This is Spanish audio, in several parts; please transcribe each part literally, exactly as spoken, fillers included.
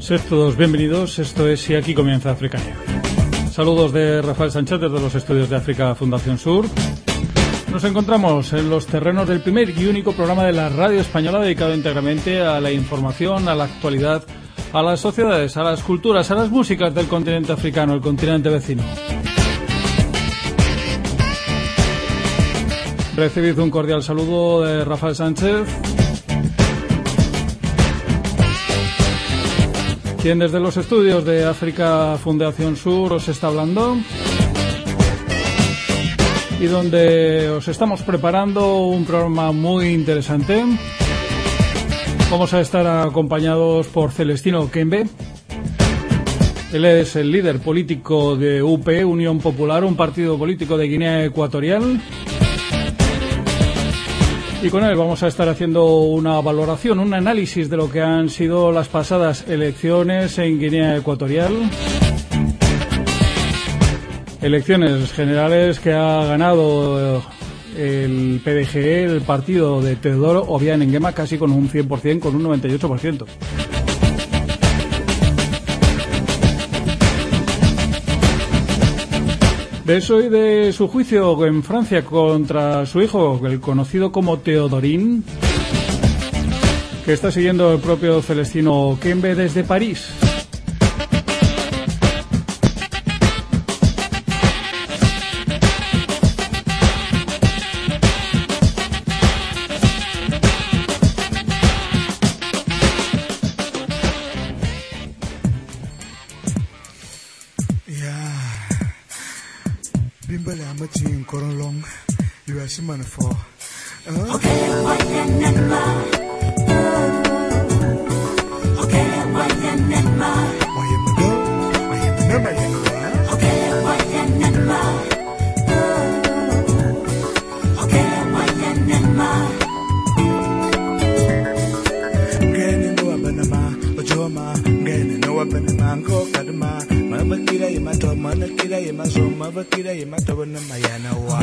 Sed todos bienvenidos, esto es Y aquí comienza Africania. Saludos de Rafael Sánchez desde los estudios de África Fundación Sur. Nos encontramos en los terrenos del primer y único programa de la radio española dedicado íntegramente a la información, a la actualidad, a las sociedades, a las culturas, a las músicas del continente africano, el continente vecino. Recibid un cordial saludo de Rafael Sánchez, quien desde los estudios de África Fundación Sur os está hablando y donde os estamos preparando un programa muy interesante. Vamos a estar acompañados por Celestino Kembe. Él es el líder político de U P, Unión Popular, un partido político de Guinea Ecuatorial. Y con él vamos a estar haciendo una valoración, un análisis de lo que han sido las pasadas elecciones en Guinea Ecuatorial. Elecciones generales que ha ganado el P D G E, el partido de Teodoro Obiang Nguema, casi con un cien por ciento, con un noventa y ocho por ciento. De eso y de su juicio en Francia contra su hijo, el conocido como Teodorín, que está siguiendo el propio Celestino Kembe desde París. Man for uh? Okay, Wayanema. Okay, Wayanema. Wayanema. Wayanema. Okay, Wayanema. Okay, Wayanema. Ngene no abanama, ojoma, ngene no abanama, ngo kadama. Mama kira yemato, mana kira yemazo, mama kira yemato na mayana wa.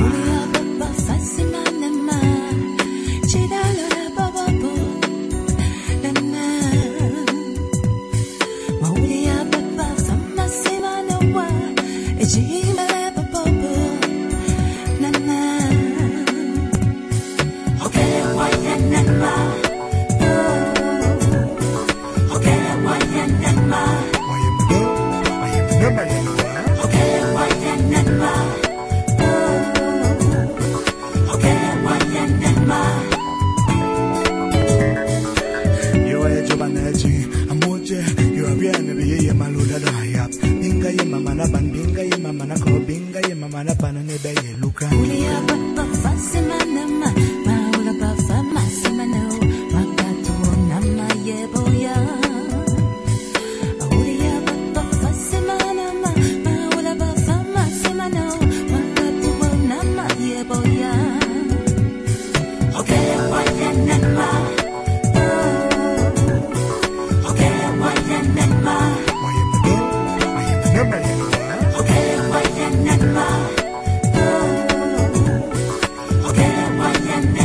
Okay,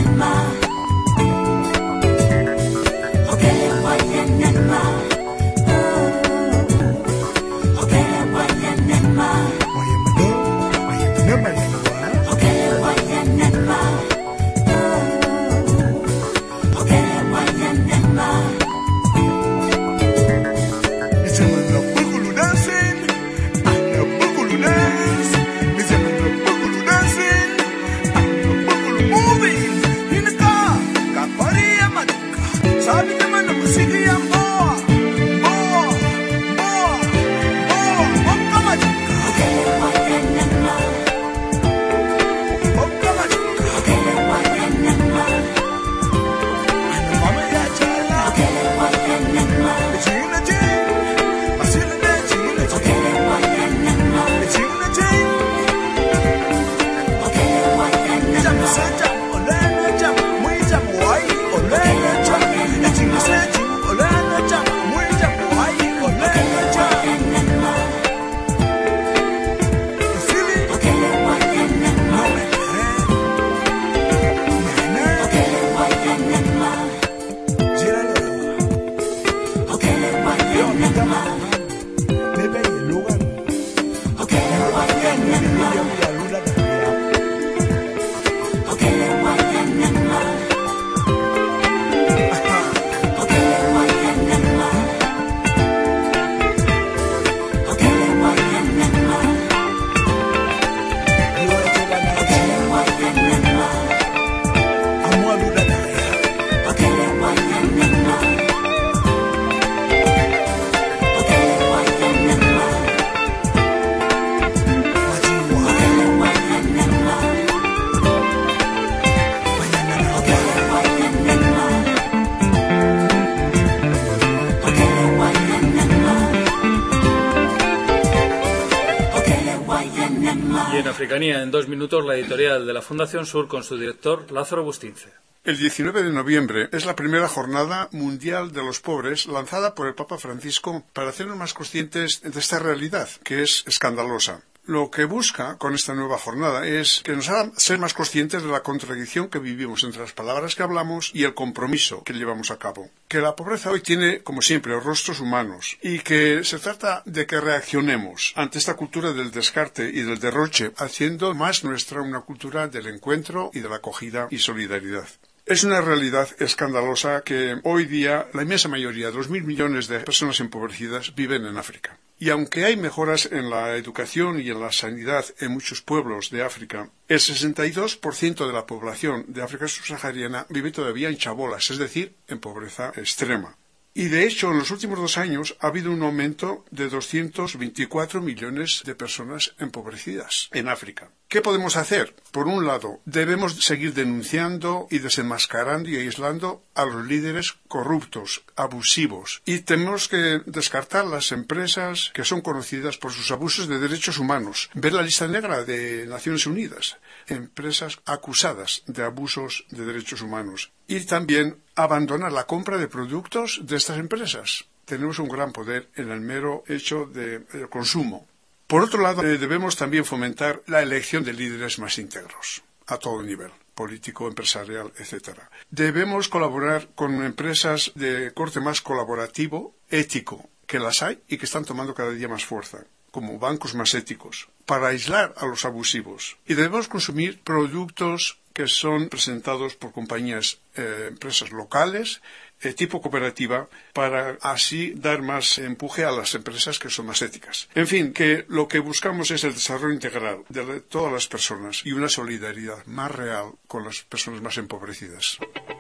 Africanía, en dos minutos, la editorial de la Fundación Sur con su director Lázaro Bustince. El diecinueve de noviembre es la primera Jornada Mundial de los Pobres lanzada por el Papa Francisco para hacernos más conscientes de esta realidad, que es escandalosa. Lo que busca con esta nueva jornada es que nos haga ser más conscientes de la contradicción que vivimos entre las palabras que hablamos y el compromiso que llevamos a cabo. Que la pobreza hoy tiene, como siempre, rostros humanos y que se trata de que reaccionemos ante esta cultura del descarte y del derroche, haciendo más nuestra una cultura del encuentro y de la acogida y solidaridad. Es una realidad escandalosa que hoy día la inmensa mayoría, dos mil millones de personas empobrecidas, viven en África. Y aunque hay mejoras en la educación y en la sanidad en muchos pueblos de África, el sesenta y dos por ciento de la población de África subsahariana vive todavía en chabolas, es decir, en pobreza extrema. Y de hecho, en los últimos dos años ha habido un aumento de doscientos veinticuatro millones de personas empobrecidas en África. ¿Qué podemos hacer? Por un lado, debemos seguir denunciando y desenmascarando y aislando a los líderes corruptos, abusivos. Y tenemos que descartar las empresas que son conocidas por sus abusos de derechos humanos. Ver la lista negra de Naciones Unidas. Empresas acusadas de abusos de derechos humanos. Y también abandonar la compra de productos de estas empresas. Tenemos un gran poder en el mero hecho de el consumo. Por otro lado, eh, debemos también fomentar la elección de líderes más íntegros, a todo nivel, político, empresarial, etcétera. Debemos colaborar con empresas de corte más colaborativo, ético, que las hay y que están tomando cada día más fuerza, como bancos más éticos, para aislar a los abusivos. Y debemos consumir productos que son presentados por compañías, eh, empresas locales, eh, tipo cooperativa, para así dar más empuje a las empresas que son más éticas. En fin, que lo que buscamos es el desarrollo integral de todas las personas y una solidaridad más real con las personas más empobrecidas.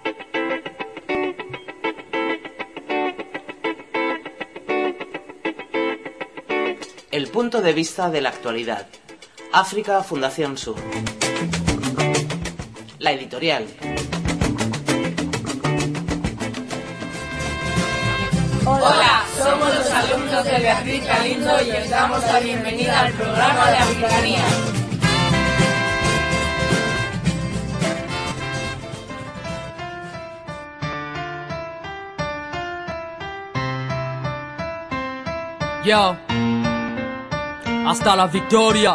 El punto de vista de la actualidad. África Fundación Sur. La editorial. Hola, somos los alumnos de Beatriz Galindo y os damos la bienvenida al programa de Africanía. Yo, hasta la victoria.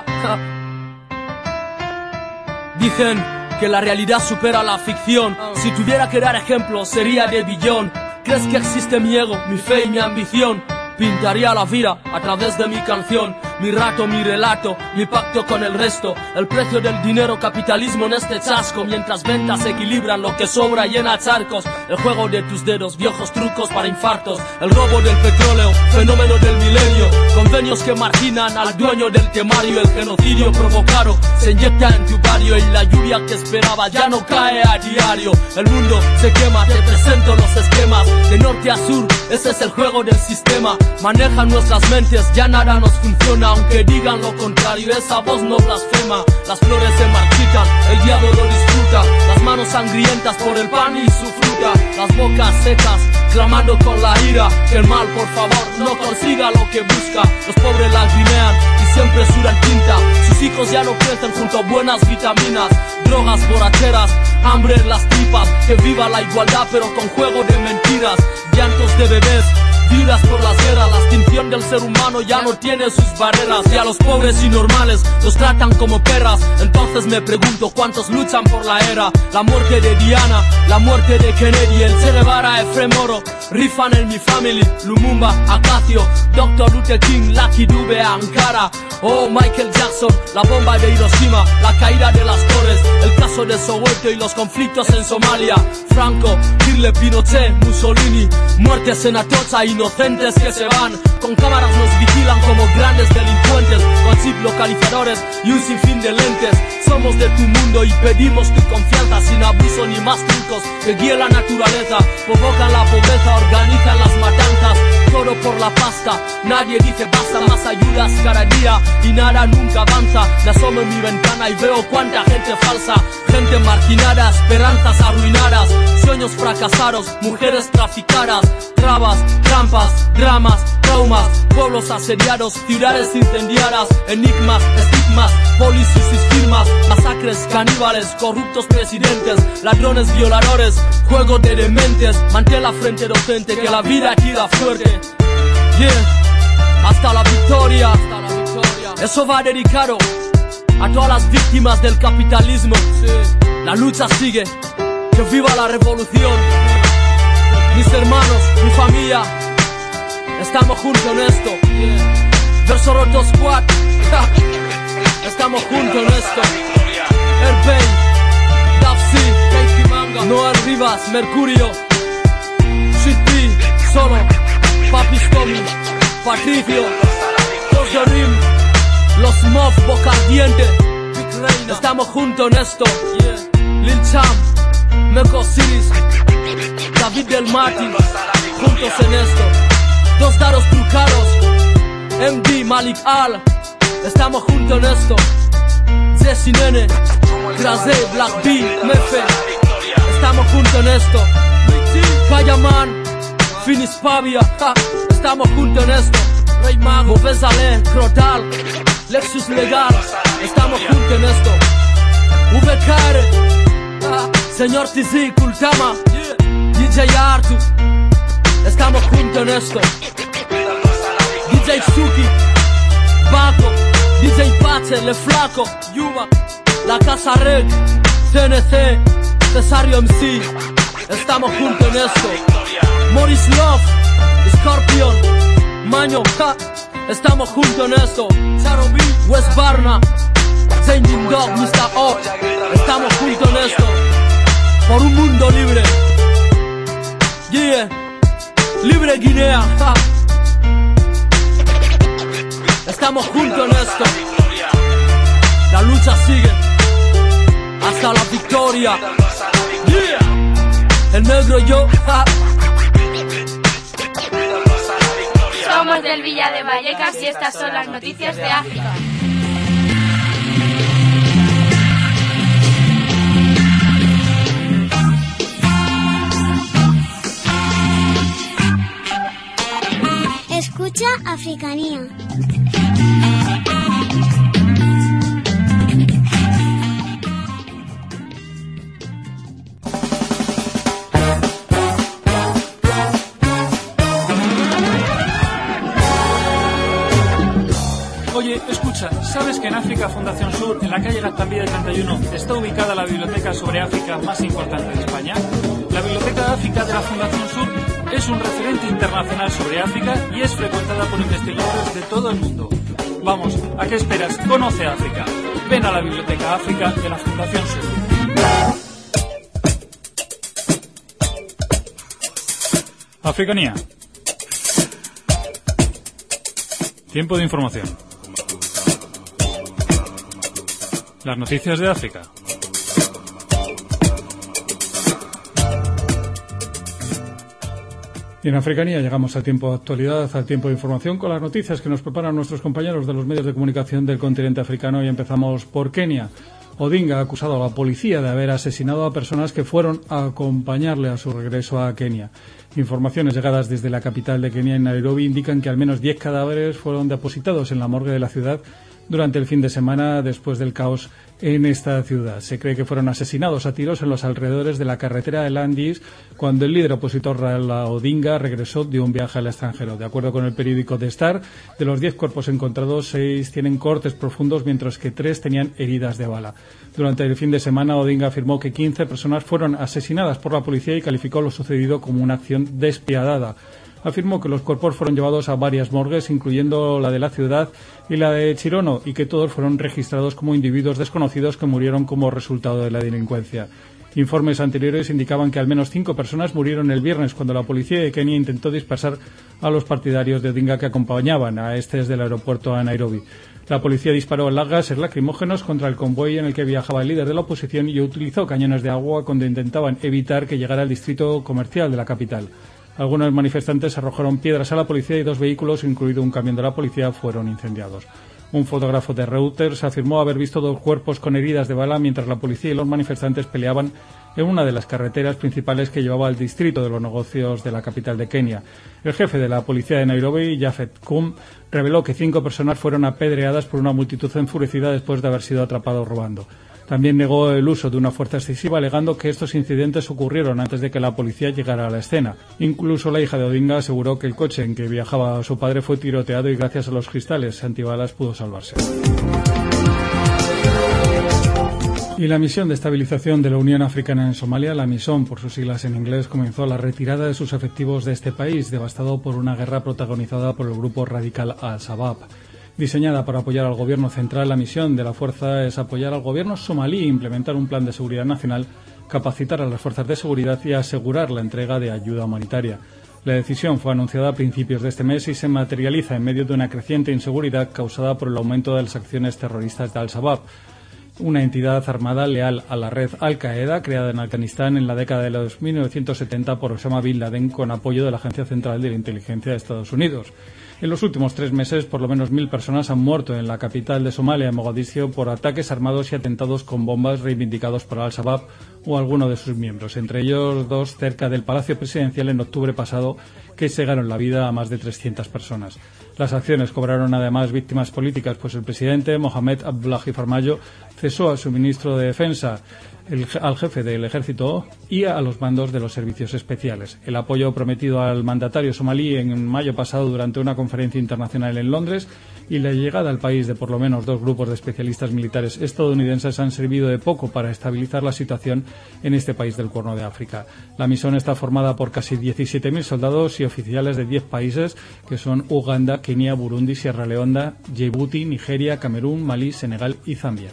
Dicen que la realidad supera la ficción. Si tuviera que dar ejemplos sería de billón. ¿Crees que existe mi ego, mi fe y mi ambición? Pintaría la vida a través de mi canción, mi rato, mi relato, mi pacto con el resto. El precio del dinero, capitalismo en este chasco. Mientras ventas equilibran lo que sobra, llena charcos. El juego de tus dedos, viejos trucos para infartos. El robo del petróleo, fenómeno del milenio. Convenios que marginan al dueño del temario. El genocidio provocado se inyecta en tu barrio y la lluvia que esperaba ya no cae a diario. El mundo se quema, te presento los esquemas. De norte a sur, ese es el juego del sistema. Manejan nuestras mentes, ya nada nos funciona. Aunque digan lo contrario, esa voz no blasfema. Las flores se marchitan, el diablo lo disfruta. Las manos sangrientas por el pan y su fruta. Las bocas secas, clamando con la ira. Que el mal, por favor, no consiga lo que busca. Los pobres lagrimean y siempre sudan tinta. Sus hijos ya no crecen junto a buenas vitaminas. Drogas borracheras, hambre en las tripas. Que viva la igualdad pero con juego de mentiras. Llantos de bebés, vidas por las guerras. La extinción del ser humano ya no tiene sus barreras. Y a los pobres y normales los tratan como perras. Entonces me pregunto cuántos luchan por la era. La muerte de Diana, la muerte de Kennedy, el Che Guevara, Efrem Moro, rifan en mi family, Lumumba, Acacio, doctor Luther King, Lucky Dube, Ankara, oh Michael Jackson, la bomba de Hiroshima, la caída de las torres, el caso de Soweto y los conflictos en Somalia, Franco, Hitler, Pinochet, Mussolini, muertes en Atocha, inocentes que se van, con cámaras nos vigilan como grandes delincuentes, con chip localizadores y un sinfín de lentes. Somos de tu mundo y pedimos tu confianza, sin abuso ni más trucos que guíe la naturaleza. Provocan la pobreza, organizan las matanzas, todo por la pasta. Nadie dice basta, más ayudas cada día y nada nunca avanza. Me asomo en mi ventana y veo cuánta gente falsa, gente marginada, esperanzas arruinadas, sueños fracasados, mujeres traficadas, trabas, trampas, dramas, traumas, pueblos asediados, ciudades incendiadas, enigmas, estigmas, policies y firmas, masacres, caníbales, corruptos presidentes, ladrones, violadores, juego de dementes. Mantén la frente docente, que la vida tira fuerte. Yeah, hasta la victoria. Hasta la victoria. Eso va dedicado a todas las víctimas del capitalismo. Sí. La lucha sigue, que viva la revolución. Mis hermanos, mi familia, estamos juntos en esto. Yeah. Verso Roto Squad, estamos juntos en esto. Airbay, Dapsi, Noel Rivas, Mercurio, Sweet P, Solo, Papi Stomy, Patricio, Tozorim, Los Mob, Boca Ardiente, estamos juntos en esto. Lil Cham, Meco Cities, David Del Mati, juntos en esto. Dos dados trucados, M D, Malik Al, estamos juntos en esto. Jesse Nene, Graze, Black B, Mefe, estamos juntos en esto. Kayaman, Finis Pavia, ja, estamos juntos en esto. Rey Mago, Bezale, Crotal, Lexus Legal, estamos juntos en esto. V K R, ja, Señor T Z, Kultama, D J Artu, estamos juntos en esto. D J Suki, Baco, D J Pache, Le Flaco, Yuma, La Casa Rec, C N C, Cesario M C, estamos juntos en esto. Morris Love, Scorpion, Maño, ja, estamos juntos en esto. Charobi, West Barna, Changing Dog, mister O, estamos juntos en esto. Por un mundo libre. Yeah, Libre Guinea, ja. Estamos juntos en esto. La lucha sigue hasta la victoria. Yeah. El negro yo, ja. Somos del Villa de Vallecas y estas son las noticias de África. Escucha Africanía. Oye, escucha, ¿sabes que en África Fundación Sur, en la calle Gaztambide treinta y uno, está ubicada la biblioteca sobre África más importante de España? La Biblioteca de África de la Fundación Sur es un referente internacional sobre África y es frecuentada por investigadores de todo el mundo. Vamos, ¿a qué esperas? Conoce África. Ven a la Biblioteca África de la Fundación Sur. Africanía. Tiempo de información. Las noticias de África. Y en Africanía llegamos al tiempo de actualidad, al tiempo de información con las noticias que nos preparan nuestros compañeros de los medios de comunicación del continente africano. Y empezamos por Kenia. Odinga ha acusado a la policía de haber asesinado a personas que fueron a acompañarle a su regreso a Kenia. Informaciones llegadas desde la capital de Kenia, en Nairobi, indican que al menos diez cadáveres fueron depositados en la morgue de la ciudad durante el fin de semana después del caos en esta ciudad. Se cree que fueron asesinados a tiros en los alrededores de la carretera de Landis cuando el líder opositor Raila Odinga regresó de un viaje al extranjero. De acuerdo con el periódico The Star, de los diez cuerpos encontrados, seis tienen cortes profundos, mientras que tres tenían heridas de bala. Durante el fin de semana, Odinga afirmó que quince personas fueron asesinadas por la policía y calificó lo sucedido como una acción despiadada. Afirmó que los cuerpos fueron llevados a varias morgues, incluyendo la de la ciudad y la de Chirono, y que todos fueron registrados como individuos desconocidos que murieron como resultado de la delincuencia. Informes anteriores indicaban que al menos cinco personas murieron el viernes cuando la policía de Kenia intentó dispersar a los partidarios de Odinga que acompañaban a este desde el aeropuerto a Nairobi. La policía disparó gases lacrimógenos contra el convoy en el que viajaba el líder de la oposición y utilizó cañones de agua cuando intentaban evitar que llegara al distrito comercial de la capital. Algunos manifestantes arrojaron piedras a la policía y dos vehículos, incluido un camión de la policía, fueron incendiados. Un fotógrafo de Reuters afirmó haber visto dos cuerpos con heridas de bala mientras la policía y los manifestantes peleaban en una de las carreteras principales que llevaba al distrito de los negocios de la capital de Kenia. El jefe de la policía de Nairobi, Japhet Koome, reveló que cinco personas fueron apedreadas por una multitud enfurecida después de haber sido atrapados robando. También negó el uso de una fuerza excesiva, alegando que estos incidentes ocurrieron antes de que la policía llegara a la escena. Incluso la hija de Odinga aseguró que el coche en que viajaba su padre fue tiroteado y gracias a los cristales antibalas pudo salvarse. Y la misión de estabilización de la Unión Africana en Somalia, la MISOM por sus siglas en inglés, comenzó la retirada de sus efectivos de este país, devastado por una guerra protagonizada por el grupo radical Al-Shabaab. Diseñada para apoyar al gobierno central, la misión de la fuerza es apoyar al gobierno somalí e implementar un plan de seguridad nacional, capacitar a las fuerzas de seguridad y asegurar la entrega de ayuda humanitaria. La decisión fue anunciada a principios de este mes y se materializa en medio de una creciente inseguridad causada por el aumento de las acciones terroristas de Al-Shabaab, una entidad armada leal a la red Al-Qaeda creada en Afganistán en la década de los mil novecientos setenta por Osama Bin Laden con apoyo de la Agencia Central de la Inteligencia de Estados Unidos. En los últimos tres meses, por lo menos mil personas han muerto en la capital de Somalia, Mogadiscio, por ataques armados y atentados con bombas reivindicados por Al-Shabaab o alguno de sus miembros, entre ellos dos cerca del Palacio Presidencial en octubre pasado, que cegaron la vida a más de trescientas personas. Las acciones cobraron además víctimas políticas, pues el presidente Mohamed Abdullahi Farmajo cesó a su ministro de Defensa, el, al jefe del ejército y a los mandos de los servicios especiales. El apoyo prometido al mandatario somalí en mayo pasado durante una conferencia internacional en Londres y la llegada al país de por lo menos dos grupos de especialistas militares estadounidenses han servido de poco para estabilizar la situación en este país del Cuerno de África. La misión está formada por casi diecisiete mil soldados y oficiales de diez países, que son Uganda, Kenia, Burundi, Sierra Leona, Djibouti, Nigeria, Camerún, Malí, Senegal y Zambia.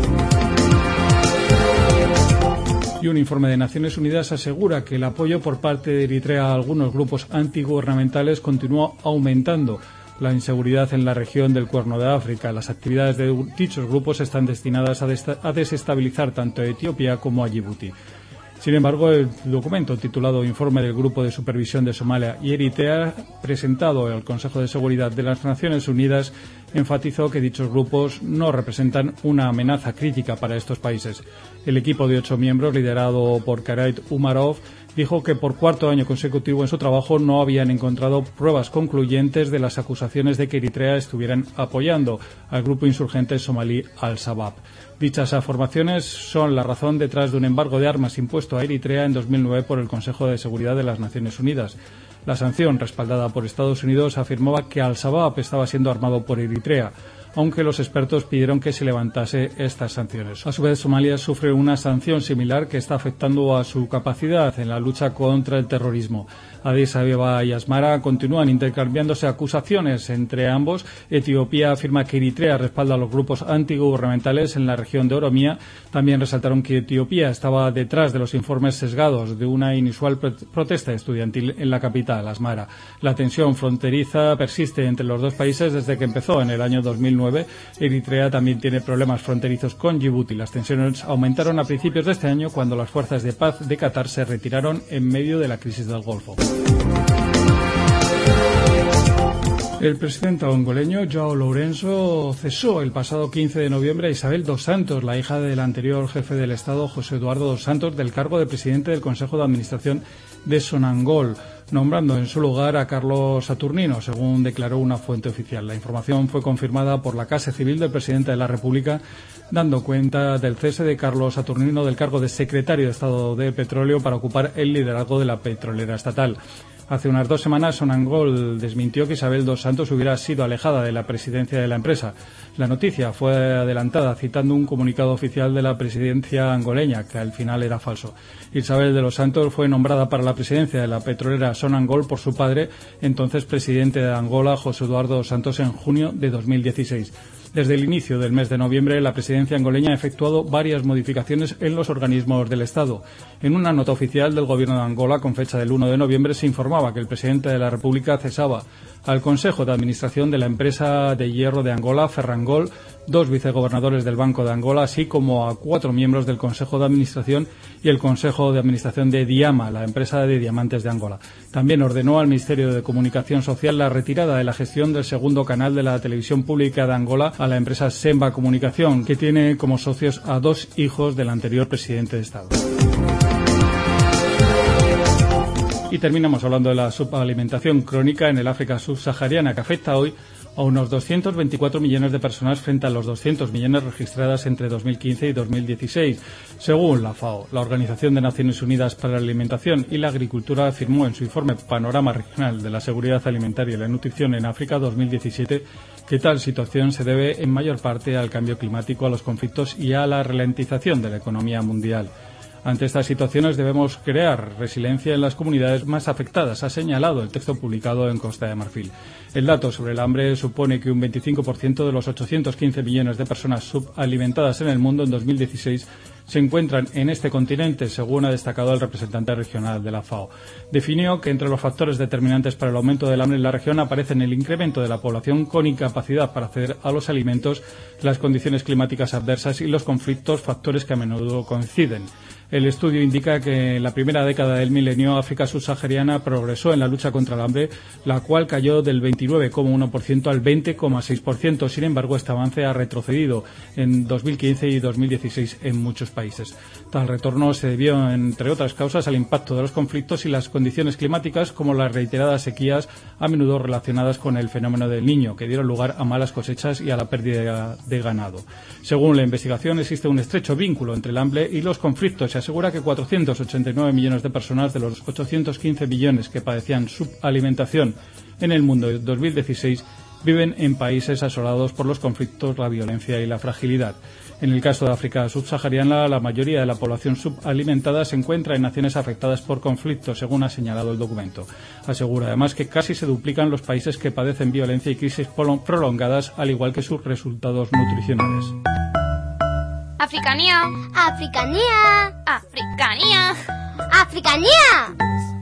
Y un informe de Naciones Unidas asegura que el apoyo por parte de Eritrea a algunos grupos antigubernamentales continúa aumentando la inseguridad en la región del Cuerno de África. Las actividades de dichos grupos están destinadas a, desta- a desestabilizar tanto a Etiopía como a Djibouti. Sin embargo, el documento titulado Informe del Grupo de Supervisión de Somalia y Eritrea, presentado al Consejo de Seguridad de las Naciones Unidas, enfatizó que dichos grupos no representan una amenaza crítica para estos países. El equipo de ocho miembros, liderado por Karait Umarov, dijo que por cuarto año consecutivo en su trabajo no habían encontrado pruebas concluyentes de las acusaciones de que Eritrea estuvieran apoyando al grupo insurgente somalí Al-Shabaab. Dichas afirmaciones son la razón detrás de un embargo de armas impuesto a Eritrea en dos mil nueve por el Consejo de Seguridad de las Naciones Unidas. La sanción, respaldada por Estados Unidos, afirmaba que Al-Shabaab estaba siendo armado por Eritrea, aunque los expertos pidieron que se levantase estas sanciones. A su vez, Somalia sufre una sanción similar que está afectando a su capacidad en la lucha contra el terrorismo. Addis Abeba y Asmara continúan intercambiándose acusaciones entre ambos. Etiopía afirma que Eritrea respalda a los grupos antigubernamentales en la región de Oromía. También resaltaron que Etiopía estaba detrás de los informes sesgados de una inusual protesta estudiantil en la capital, Asmara. La tensión fronteriza persiste entre los dos países desde que empezó en el año dos mil nueve. Eritrea también tiene problemas fronterizos con Djibouti. Las tensiones aumentaron a principios de este año cuando las fuerzas de paz de Qatar se retiraron en medio de la crisis del Golfo. El presidente angoleño, João Lourenço, cesó el pasado quince de noviembre a Isabel dos Santos, la hija del anterior jefe del Estado, José Eduardo dos Santos, del cargo de presidente del Consejo de Administración de Sonangol. nombrando en su lugar a Carlos Saturnino, según declaró una fuente oficial. La información fue confirmada por la Casa Civil del presidente de la República, dando cuenta del cese de Carlos Saturnino del cargo de secretario de Estado de Petróleo para ocupar el liderazgo de la petrolera estatal. Hace unas dos semanas, Sonangol desmintió que Isabel dos Santos hubiera sido alejada de la presidencia de la empresa. La noticia fue adelantada citando un comunicado oficial de la presidencia angoleña, que al final era falso. Isabel de los Santos fue nombrada para la presidencia de la petrolera Sonangol por su padre, entonces presidente de Angola, José Eduardo dos Santos, en junio de dos mil dieciséis. Desde el inicio del mes de noviembre, la presidencia angoleña ha efectuado varias modificaciones en los organismos del Estado. En una nota oficial del Gobierno de Angola, con fecha del uno de noviembre, se informaba que el presidente de la República cesaba al Consejo de Administración de la empresa de hierro de Angola, Ferrangol, dos vicegobernadores del Banco de Angola, así como a cuatro miembros del Consejo de Administración y el Consejo de Administración de Diama, la empresa de diamantes de Angola. También ordenó al Ministerio de Comunicación Social la retirada de la gestión del segundo canal de la televisión pública de Angola a la empresa Semba Comunicación, que tiene como socios a dos hijos del anterior presidente de Estado. Y terminamos hablando de la subalimentación crónica en el África subsahariana, que afecta hoy a unos doscientos veinticuatro millones de personas frente a los doscientos millones registradas entre dos mil quince y dos mil dieciséis. Según la FAO, la Organización de Naciones Unidas para la Alimentación y la Agricultura, afirmó en su informe Panorama Regional de la Seguridad Alimentaria y la Nutrición en África dos mil diecisiete que tal situación se debe en mayor parte al cambio climático, a los conflictos y a la ralentización de la economía mundial. Ante estas situaciones debemos crear resiliencia en las comunidades más afectadas, ha señalado el texto publicado en Costa de Marfil. El dato sobre el hambre supone que un veinticinco por ciento de los ochocientos quince millones de personas subalimentadas en el mundo en dos mil dieciséis se encuentran en este continente, según ha destacado el representante regional de la FAO. Definió que entre los factores determinantes para el aumento del hambre en la región aparecen el incremento de la población con incapacidad para acceder a los alimentos, las condiciones climáticas adversas y los conflictos, factores que a menudo coinciden. El estudio indica que en la primera década del milenio África subsahariana progresó en la lucha contra el hambre, la cual cayó del veintinueve coma uno por ciento al veinte coma seis por ciento. Sin embargo, este avance ha retrocedido en dos mil quince y dos mil dieciséis en muchos países. Tal retorno se debió, entre otras causas, al impacto de los conflictos y las condiciones climáticas, como las reiteradas sequías, a menudo relacionadas con el fenómeno del Niño, que dieron lugar a malas cosechas y a la pérdida de ganado. Según la investigación, existe un estrecho vínculo entre el hambre y los conflictos. Se asegura que cuatrocientos ochenta y nueve millones de personas de los ochocientos quince millones que padecían subalimentación en el mundo en dos mil dieciséis viven en países asolados por los conflictos, la violencia y la fragilidad. En el caso de África subsahariana, la mayoría de la población subalimentada se encuentra en naciones afectadas por conflictos, según ha señalado el documento. Asegura además que casi se duplican los países que padecen violencia y crisis prolongadas, al igual que sus resultados nutricionales. Africanía, Africanía, Africanía, Africanía.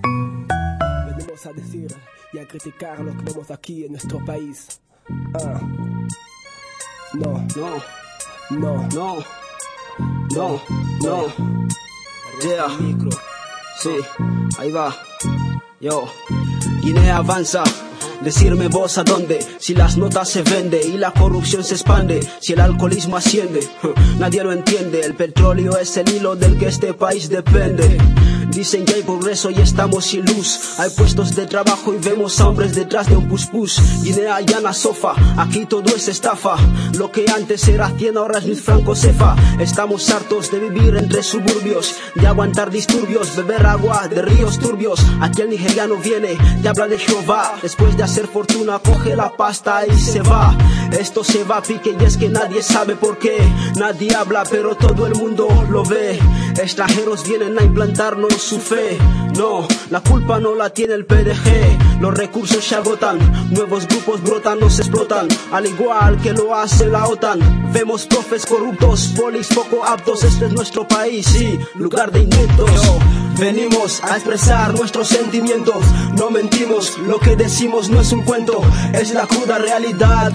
Venimos a decir y a criticar lo que vemos aquí en nuestro país. Ah. No, no, no, no, no, no. Yeah. Sí, ahí va. Yo. Guinea avanza. Decirme vos a dónde, si las notas se vende y la corrupción se expande, si el alcoholismo asciende, nadie lo entiende, el petróleo es el hilo del que este país depende. Dicen que hay progreso y estamos sin luz, hay puestos de trabajo y vemos hombres detrás de un pus-pus. Guinea llana sofa, aquí todo es estafa, lo que antes era cien ahora es Luis Franco Cefa. Estamos hartos de vivir entre suburbios, de aguantar disturbios, beber agua de ríos turbios. Aquí el nigeriano viene, te habla de Jehová, después de hacer fortuna coge la pasta y se va. Esto se va a pique y es que nadie sabe por qué, nadie habla pero todo el mundo lo ve. Extranjeros vienen a implantarnos su fe, no, la culpa no la tiene el P D G. Los recursos se agotan, nuevos grupos brotan, nos explotan, al igual que lo hace la OTAN. Vemos profes corruptos, polis poco aptos, este es nuestro país, sí, lugar de ineptos. Venimos a expresar nuestros sentimientos, no mentimos, lo que decimos no es un cuento, es la cruda realidad que vivimos.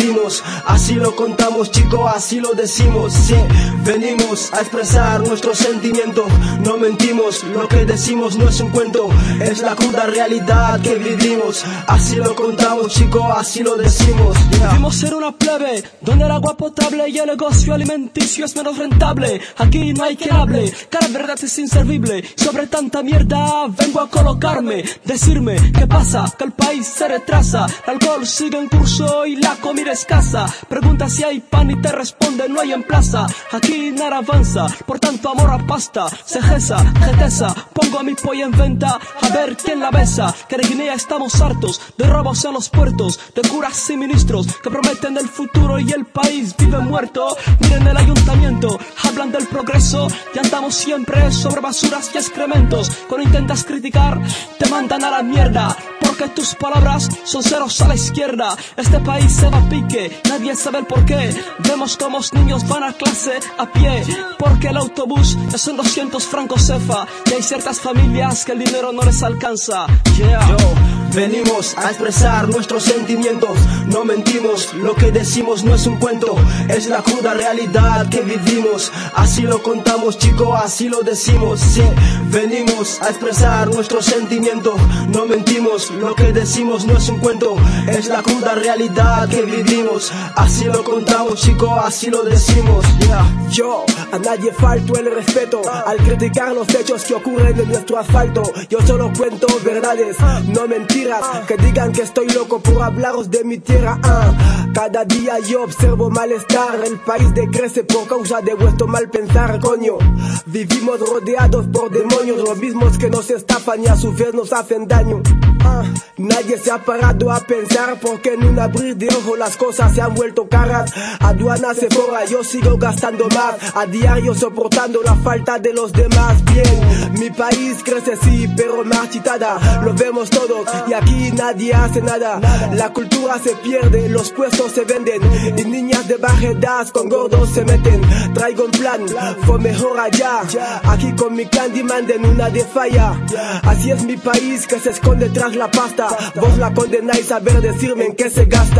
vivimos, así lo contamos, chicos, así lo decimos. Sí, venimos a expresar nuestros sentimientos, no mentimos, lo que decimos no es un cuento, es la cruda realidad que vivimos, así lo contamos, chicos, así lo decimos. Yeah. Vivimos ser una plebe, donde el agua potable y el negocio alimenticio es menos rentable. Aquí no hay quien hable, que la verdad es inservible. Sobre tanta mierda vengo a colocarme, decirme qué pasa, que el país se retrasa, el alcohol sigue en curso y la comida escasa. Pregunta si hay pan y te responde no hay en plaza. Aquí nada avanza, por tanto amor a pasta, cejeza, jeteza, pongo a mi polla en venta, a ver quién la besa. Que de Guinea estamos hartos de robos en los puertos, de curas y ministros que prometen el futuro y el país vive muerto. Miren el ayuntamiento, hablan del progreso y andamos siempre sobre basuras y excrementos. Cuando intentas criticar te mandan a la mierda, porque tus palabras son ceros a la izquierda. Este país se va a pique, nadie sabe el porqué. Vemos como los niños van a clase a pie, porque el autobús ya son doscientos francos cefa, y hay ciertas familias que el dinero no les alcanza. Yeah. Yo, venimos a expresar nuestros sentimientos, no mentimos, lo que decimos no es un cuento, es la cruda realidad que vivimos, así lo contamos, chicos, así lo decimos. Sí, venimos a expresar nuestros sentimientos, no mentimos, lo que decimos no es un cuento, es la cruda realidad que vivimos, así lo contamos, chicos, así lo decimos. Yeah. Yo a nadie falto el respeto al criticar los hechos que ocurren en nuestro asfalto. Yo solo cuento verdades, no mentiras, que digan que estoy loco por hablaros de mi tierra. ah. Cada día yo observo malestar, el país decrece por causa de vuestro mal pensar, coño. Vivimos rodeados por demonios, los mismos que nos estafan y a su vez nos hacen daño. Ah, nadie se ha parado a pensar porque en un abrir de ojos las cosas se han vuelto caras. Aduana se forra, yo sigo gastando más, a diario soportando la falta de los demás. Bien, mi país crece sí, pero marchitada, lo vemos todos y aquí nadie hace nada. La cultura se pierde, los puestos se venden y niñas de baja edad con gordos se meten. Traigo un plan, fue mejor allá, aquí con mi candy manden una de falla. Así es mi país que se esconde tras la pasta, vos la condenáis a ver decirme en qué se gasta.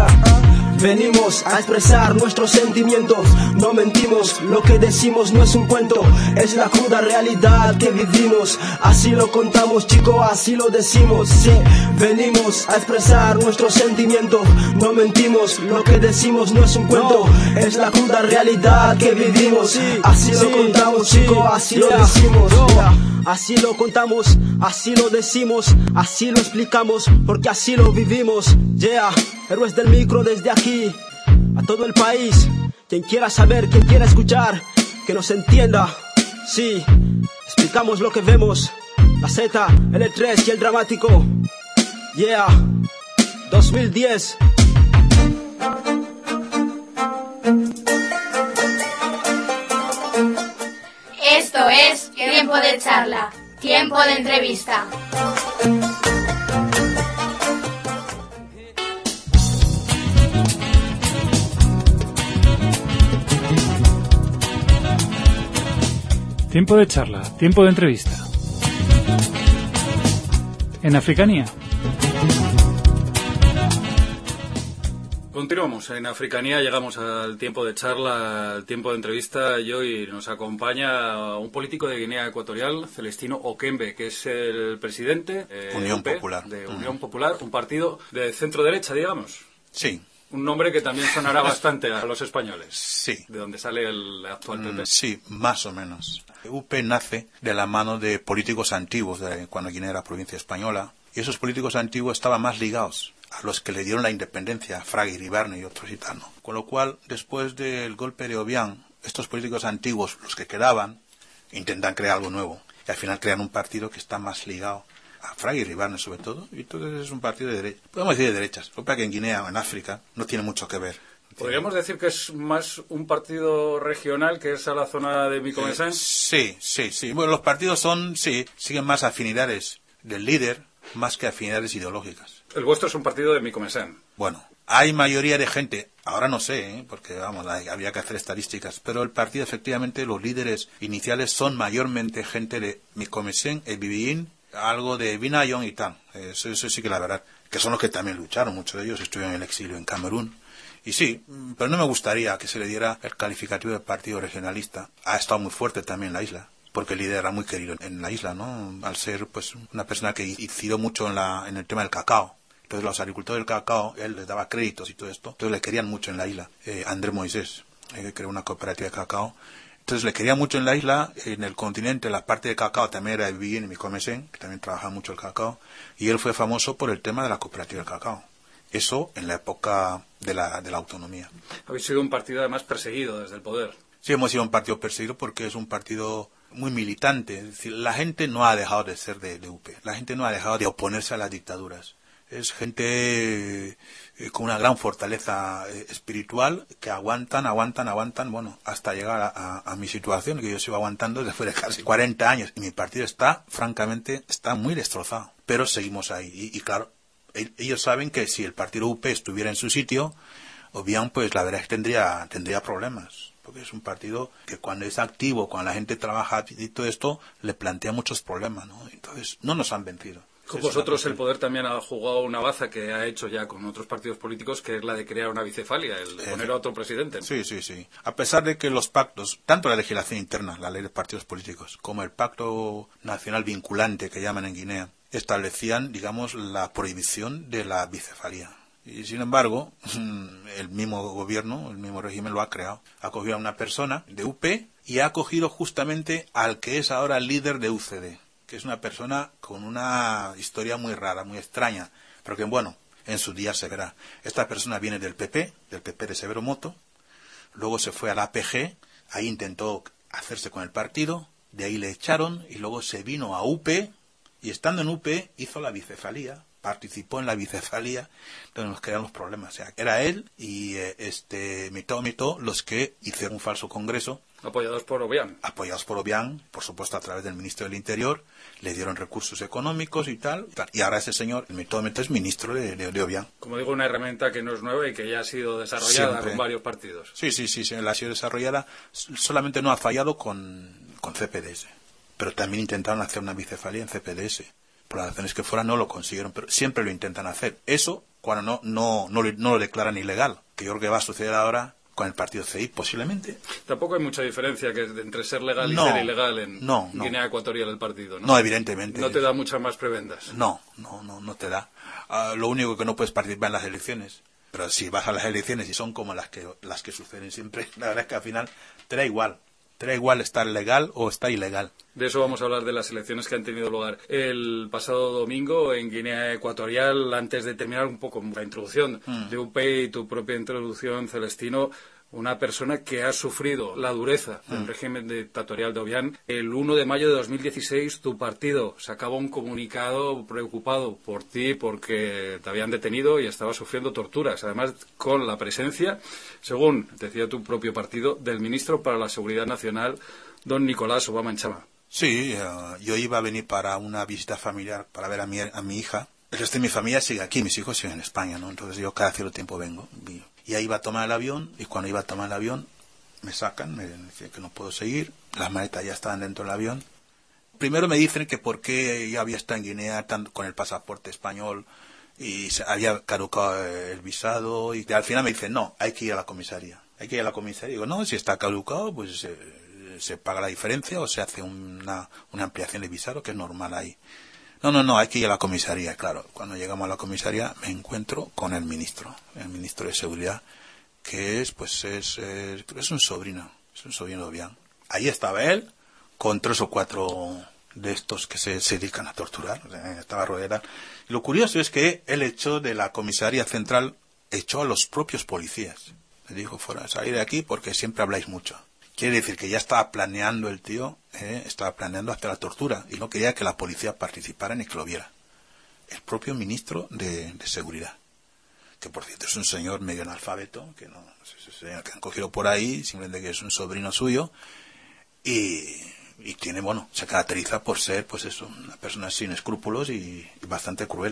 Venimos a expresar nuestros sentimientos, no mentimos, lo que decimos no es un cuento, es la cruda realidad que vivimos, así lo contamos, chicos, así lo decimos. Sí, venimos a expresar nuestros sentimientos, no mentimos, lo que decimos no es un cuento, es la cruda realidad que vivimos, así lo contamos, chicos, así lo decimos. Así lo contamos, así lo decimos, así lo explicamos, porque así lo vivimos. Yeah, héroes del micro desde aquí, a todo el país. Quien quiera saber, quien quiera escuchar, que nos entienda. Sí, explicamos lo que vemos, la Z, el E tres y el dramático. Yeah, dos mil diez. Esto es Tiempo de Charla, Tiempo de Entrevista. Tiempo de charla, tiempo de entrevista. En Africanía. Continuamos en Africanía, llegamos al tiempo de charla, al tiempo de entrevista, y hoy nos acompaña un político de Guinea Ecuatorial, Celestino Okembe, que es el presidente eh, Unión U P, Popular. de Unión mm. Popular, un partido de centro-derecha, digamos. Sí. Un nombre que también sonará bastante a los españoles. Sí. De donde sale el actual P P. Mm, sí, más o menos. U P nace de la mano de políticos antiguos, de cuando Guinea era provincia española, y esos políticos antiguos estaban más ligados a los que le dieron la independencia, Fraga Iribarne y otros y tal, ¿no? Con lo cual, después del golpe de Obiang, estos políticos antiguos, los que quedaban, intentan crear algo nuevo, y al final crean un partido que está más ligado a Fraga Iribarne sobre todo, y entonces es un partido de derecha, podemos decir de derechas, lo que pasa que en Guinea o en África no tiene mucho que ver. ¿Podríamos decir que es más un partido regional que es a la zona de Micomesén? Eh, sí, sí, sí. Bueno, los partidos son, sí, siguen más afinidades del líder, más que afinidades ideológicas. El vuestro es un partido de Micomesén. Bueno, hay mayoría de gente, ahora no sé, ¿eh? porque vamos, había que hacer estadísticas, pero el partido efectivamente, los líderes iniciales son mayormente gente de Micomesén, el Bibiín, algo de Binayon y tal. Eso, eso sí que la verdad, que son los que también lucharon, muchos de ellos estuvieron en el exilio en Camerún Y sí, pero no me gustaría que se le diera el calificativo de partido regionalista. Ha estado muy fuerte también en la isla, porque el líder era muy querido en la isla, ¿no? Al ser pues una persona que incidió mucho en, la, en el tema del cacao. Entonces los agricultores del cacao, él les daba créditos y todo esto, entonces le querían mucho en la isla. Eh, André Moisés, eh, que creó una cooperativa de cacao. Entonces le quería mucho en la isla, en el continente, la parte de cacao también era de Vivien y Micomesen, que también trabajaba mucho el cacao, y él fue famoso por el tema de la cooperativa del cacao. Eso en la época de la, de la autonomía. Habéis sido un partido además perseguido desde el poder. Sí, hemos sido un partido perseguido porque es un partido muy militante. Es decir, la gente no ha dejado de ser de, de U P, la gente no ha dejado de oponerse a las dictaduras. Es gente eh, con una gran fortaleza eh, espiritual que aguantan, aguantan, aguantan, bueno, hasta llegar a, a, a mi situación, que yo sigo aguantando después de casi cuarenta años. Y mi partido está, francamente, está muy destrozado. Pero seguimos ahí. Y, y claro, el, ellos saben que si el partido U P estuviera en su sitio, o bien, pues la verdad es que tendría, tendría problemas. Porque es un partido que cuando es activo, cuando la gente trabaja y todo esto, le plantea muchos problemas, ¿no? Entonces, no nos han vencido. Con vosotros el poder también ha jugado una baza que ha hecho ya con otros partidos políticos, que es la de crear una bicefalia, el de poner a otro presidente. Sí, sí, sí. A pesar de que los pactos, tanto la legislación interna, la ley de partidos políticos, como el pacto nacional vinculante que llaman en Guinea, establecían, digamos, la prohibición de la bicefalia. Y sin embargo, el mismo gobierno, el mismo régimen lo ha creado. Ha cogido a una persona de U P y ha cogido justamente al que es ahora el líder de U C D, que es una persona con una historia muy rara, muy extraña, pero que, bueno, en su día se verá. Esta persona viene del P P, del P P de Severo Moto, luego se fue a la A P G, ahí intentó hacerse con el partido, de ahí le echaron, y luego se vino a U P, y estando en U P hizo la bicefalía, participó en la bicefalía, entonces nos crearon los problemas. O sea, era él y eh, este Mito Mito los que hicieron un falso congreso. Apoyados por Obiang. Apoyados por Obiang, por supuesto a través del ministro del Interior, le dieron recursos económicos y tal, y ahora ese señor, el Mito Mito, es ministro de, de, de Obiang. Como digo, una herramienta que no es nueva y que ya ha sido desarrollada Siempre. con varios partidos. Sí, sí, sí, sí, la ha sido desarrollada, solamente no ha fallado con, con C P D S, pero también intentaron hacer una bicefalía en C P D S. Por las razones que fueran no lo consiguieron, pero siempre lo intentan hacer. Eso cuando no no no, no lo declaran ilegal, que yo creo que va a suceder ahora con el partido C I, posiblemente. Tampoco hay mucha diferencia que entre ser legal y no, ser ilegal en no, no. Guinea Ecuatorial el partido, ¿no? No, evidentemente. No te da muchas más prebendas. No, no, no, no te da. Uh, lo único que no puedes participar en las elecciones. Pero si vas a las elecciones y son como las que las que suceden siempre, la verdad es que al final te da igual. Te da igual estar legal o estar ilegal. De eso vamos a hablar, de las elecciones que han tenido lugar el pasado domingo en Guinea Ecuatorial. Antes de terminar un poco la introducción mm. de U P y tu propia introducción, Celestino, una persona que ha sufrido la dureza del mm. régimen dictatorial de Obiang. El uno de mayo de dos mil dieciséis tu partido sacaba un comunicado preocupado por ti porque te habían detenido y estabas sufriendo torturas, además con la presencia, según decía tu propio partido, del ministro para la Seguridad Nacional, don Nicolás Obama Nchama. Sí, uh, yo iba a venir para una visita familiar para ver a mi, a mi hija. El resto de mi familia sigue aquí, mis hijos siguen en España, ¿no? Entonces yo cada cierto tiempo vengo. Y ahí iba a tomar el avión, y cuando iba a tomar el avión me sacan, me dicen que no puedo seguir, las maletas ya estaban dentro del avión. Primero me dicen que por qué yo había estado en Guinea tanto con el pasaporte español y se había caducado el visado, y al final me dicen, no, hay que ir a la comisaría. Hay que ir a la comisaría. Y digo, no, si está caducado, pues se, se paga la diferencia o se hace una, una ampliación de visado, que es normal ahí. No, no, no, hay que ir a la comisaría, claro. Cuando llegamos a la comisaría me encuentro con el ministro, el ministro de Seguridad, que es, pues, es, es, es un sobrino, es un sobrino de Obiang. Ahí estaba él, con tres o cuatro de estos que se, se dedican a torturar, o sea, estaba rodeada. Y lo curioso es que él echó de la comisaría central, echó a los propios policías. Le dijo, fuera, salid de aquí porque siempre habláis mucho. Quiere decir que ya estaba planeando el tío, eh, estaba planeando hasta la tortura y no quería que la policía participara ni que lo viera. El propio ministro de, de Seguridad, que por cierto es un señor medio analfabeto, que no, es un señor que han cogido por ahí, simplemente que es un sobrino suyo, y, y tiene, bueno, se caracteriza por ser, pues eso, una persona sin escrúpulos y, y bastante cruel.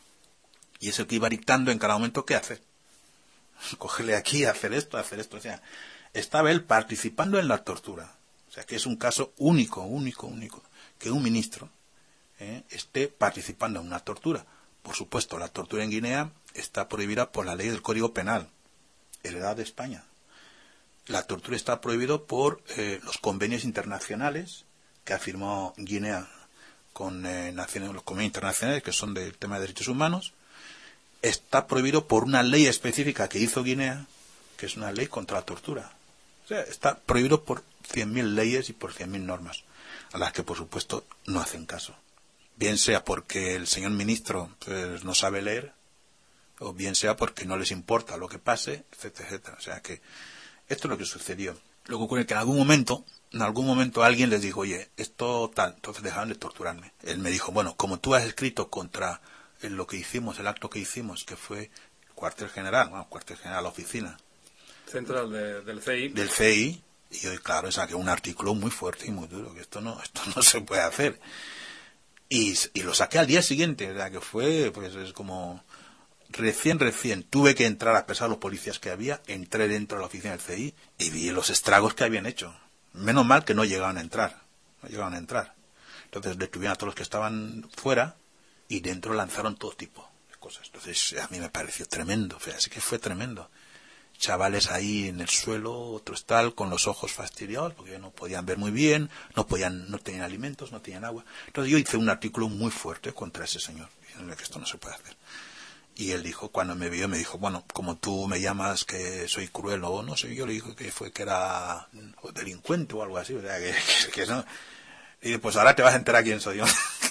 Y es el que iba dictando en cada momento qué hacer. Cogerle aquí, hacer esto, hacer esto, o sea... Estaba él participando en la tortura. O sea, que es un caso único, único, único, que un ministro eh, esté participando en una tortura. Por supuesto, la tortura en Guinea está prohibida por la ley del Código Penal. heredado de España. La tortura está prohibido por eh, los convenios internacionales que ha firmado Guinea con eh, naciones, los convenios internacionales que son del tema de derechos humanos. Está prohibido por una ley específica que hizo Guinea, que es una ley contra la tortura. O sea, está prohibido por cien mil leyes y por cien mil normas, a las que por supuesto no hacen caso. Bien sea porque el señor ministro pues, no sabe leer, o bien sea porque no les importa lo que pase, etcétera, etcétera. O sea que esto es lo que sucedió. Lo que ocurre es que en algún momento, en algún momento alguien les dijo, oye, esto tal, entonces dejaron de torturarme. Él me dijo, bueno, como tú has escrito contra lo que hicimos, el acto que hicimos, que fue el cuartel general, bueno, cuartel general, la oficina central de, del C I. Del C I, y yo, claro, saqué un artículo muy fuerte y muy duro, que esto no, esto no se puede hacer. Y, y lo saqué al día siguiente, o sea, que fue, pues es como, recién, recién, tuve que entrar, a pesar de los policías que había, entré dentro de la oficina del C I y vi los estragos que habían hecho. Menos mal que no llegaban a entrar, no llegaban a entrar. Entonces detuvieron a todos los que estaban fuera y dentro lanzaron todo tipo de cosas. Entonces a mí me pareció tremendo, o sea, así que fue tremendo. Chavales ahí en el suelo, otros tal, con los ojos fastidiados, porque no podían ver muy bien, no podían, no tenían alimentos, no tenían agua. Entonces yo hice un artículo muy fuerte contra ese señor, diciéndole que esto no se puede hacer. Y él dijo, cuando me vio, me dijo, bueno, como tú me llamas que soy cruel o no sé, yo le dije que fue que era delincuente o algo así, o sea, que, que, que no. Y pues ahora te vas a enterar quién soy yo.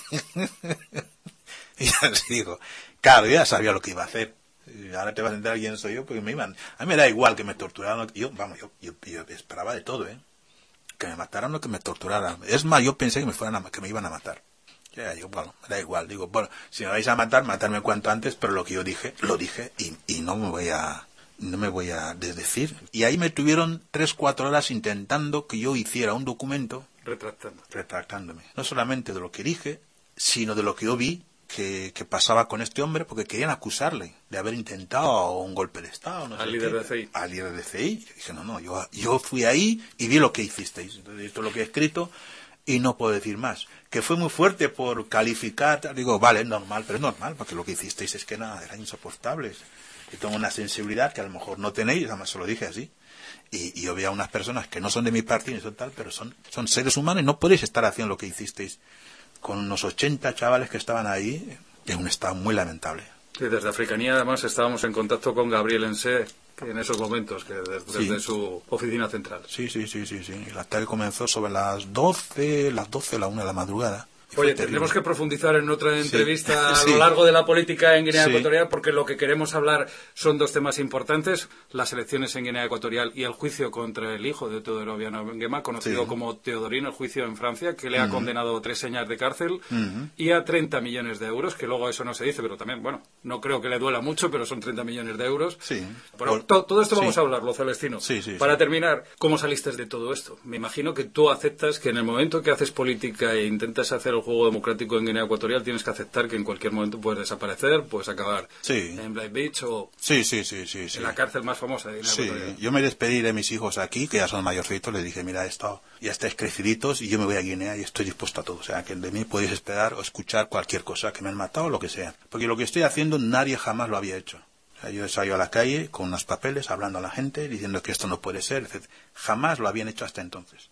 Y así digo, claro, yo ya sabía lo que iba a hacer. Y ahora te vas a enterar quién soy yo, porque me iban, a mí me da igual que me torturaran. Yo, vamos, yo, yo, yo esperaba de todo, ¿eh? Que me mataran o que me torturaran. Es más, yo pensé que me fueran a, que me iban a matar. Ya, digo, bueno, me da igual. Digo, bueno, si me vais a matar, matarme cuanto antes, pero lo que yo dije, lo dije y, y no me voy a, no me voy a desdecir. Y ahí me tuvieron tres, cuatro horas intentando que yo hiciera un documento retractando, retractándome. No solamente de lo que dije, sino de lo que yo vi que, que pasaba con este hombre, porque querían acusarle de haber intentado un golpe de Estado. No sé al líder qué, de C I. Al líder de C I. Yo dije, no, no, yo, yo fui ahí y vi lo que hicisteis. Entonces, esto es lo que he escrito y no puedo decir más. Que fue muy fuerte por calificar, digo, vale, es normal, pero es normal, porque lo que hicisteis es que nada, eran insoportables. Y tengo una sensibilidad que a lo mejor no tenéis, además se lo dije así. Y, y yo veo a unas personas que no son de mi partido ni son tal, pero son, son seres humanos y no podéis estar haciendo lo que hicisteis con unos ochenta chavales que estaban ahí en un estado muy lamentable. Sí, desde Africanía además estábamos en contacto con Gabriel Ensé, que en esos momentos, que desde, sí. desde su oficina central. Sí, sí, sí, sí, sí. La tarde comenzó sobre las doce, las doce o la una de la madrugada. Oye, tendremos que profundizar en otra entrevista sí, a lo sí. largo de la política en Guinea sí. Ecuatorial, porque lo que queremos hablar son dos temas importantes: las elecciones en Guinea Ecuatorial y el juicio contra el hijo de Teodoro Obiano Nguema, conocido sí. como Teodorino, el juicio en Francia, que le ha uh-huh. condenado tres años de cárcel uh-huh. y a treinta millones de euros, que luego eso no se dice, pero también, bueno, no creo que le duela mucho, pero son treinta millones de euros. Sí. Pero to- todo esto vamos sí. a hablarlo, Celestino. Sí, sí, Para sí. terminar, ¿cómo saliste de todo esto? Me imagino que tú aceptas que en el momento que haces política e intentas hacer el juego democrático en Guinea Ecuatorial, tienes que aceptar que en cualquier momento puedes desaparecer, puedes acabar sí. en Black Beach o sí, sí, sí, sí, en sí. la cárcel más famosa de Guinea sí. Ecuatorial. Yo me despedí de mis hijos aquí, que ya son mayorcitos, les dije, mira, esto ya estáis creciditos y yo me voy a Guinea y estoy dispuesto a todo. O sea, que de mí podéis esperar o escuchar cualquier cosa, que me han matado o lo que sea. Porque lo que estoy haciendo nadie jamás lo había hecho. O sea, yo he salido a la calle con unos papeles, hablando a la gente, diciendo que esto no puede ser, etcétera. Jamás lo habían hecho hasta entonces.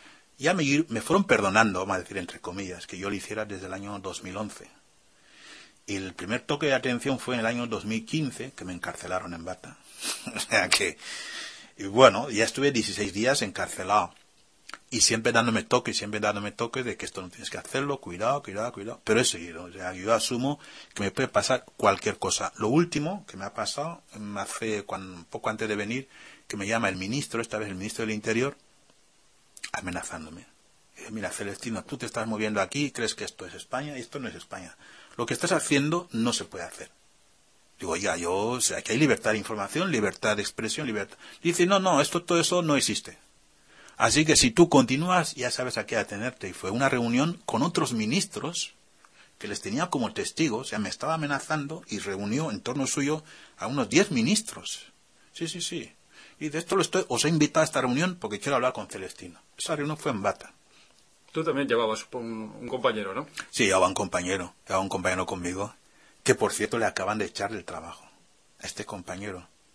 Ya me, me fueron perdonando, vamos a decir entre comillas, que yo lo hiciera desde el año dos mil once. Y el primer toque de atención fue en el año dos mil quince, que me encarcelaron en Bata. O sea que, y bueno, ya estuve dieciséis días encarcelado. Y siempre dándome toques, siempre dándome toques de que esto no tienes que hacerlo, cuidado, cuidado, cuidado. Pero he seguido, o sea, yo asumo que me puede pasar cualquier cosa. Lo último que me ha pasado, hace cuando, poco antes de venir, que me llama el ministro, esta vez el ministro del Interior, amenazándome. Y dice, mira, Celestino, tú te estás moviendo aquí, crees que esto es España, y esto no es España. Lo que estás haciendo no se puede hacer. Digo, ya, yo, o sea, que hay libertad de información, libertad de expresión, libertad. Dice, no, no, esto, todo eso no existe. Así que si tú continúas, ya sabes a qué atenerte. Y fue una reunión con otros ministros que les tenía como testigos, o sea, me estaba amenazando y reunió en torno suyo a unos diez ministros. Sí, sí, sí. Y de esto lo estoy, os he invitado a esta reunión porque quiero hablar con Celestino. Esa reunión fue en Bata. Tú también llevabas un, un compañero, ¿no? Sí, llevaba un compañero, llevaba un compañero conmigo, que por cierto le acaban de echar del trabajo a este compañero.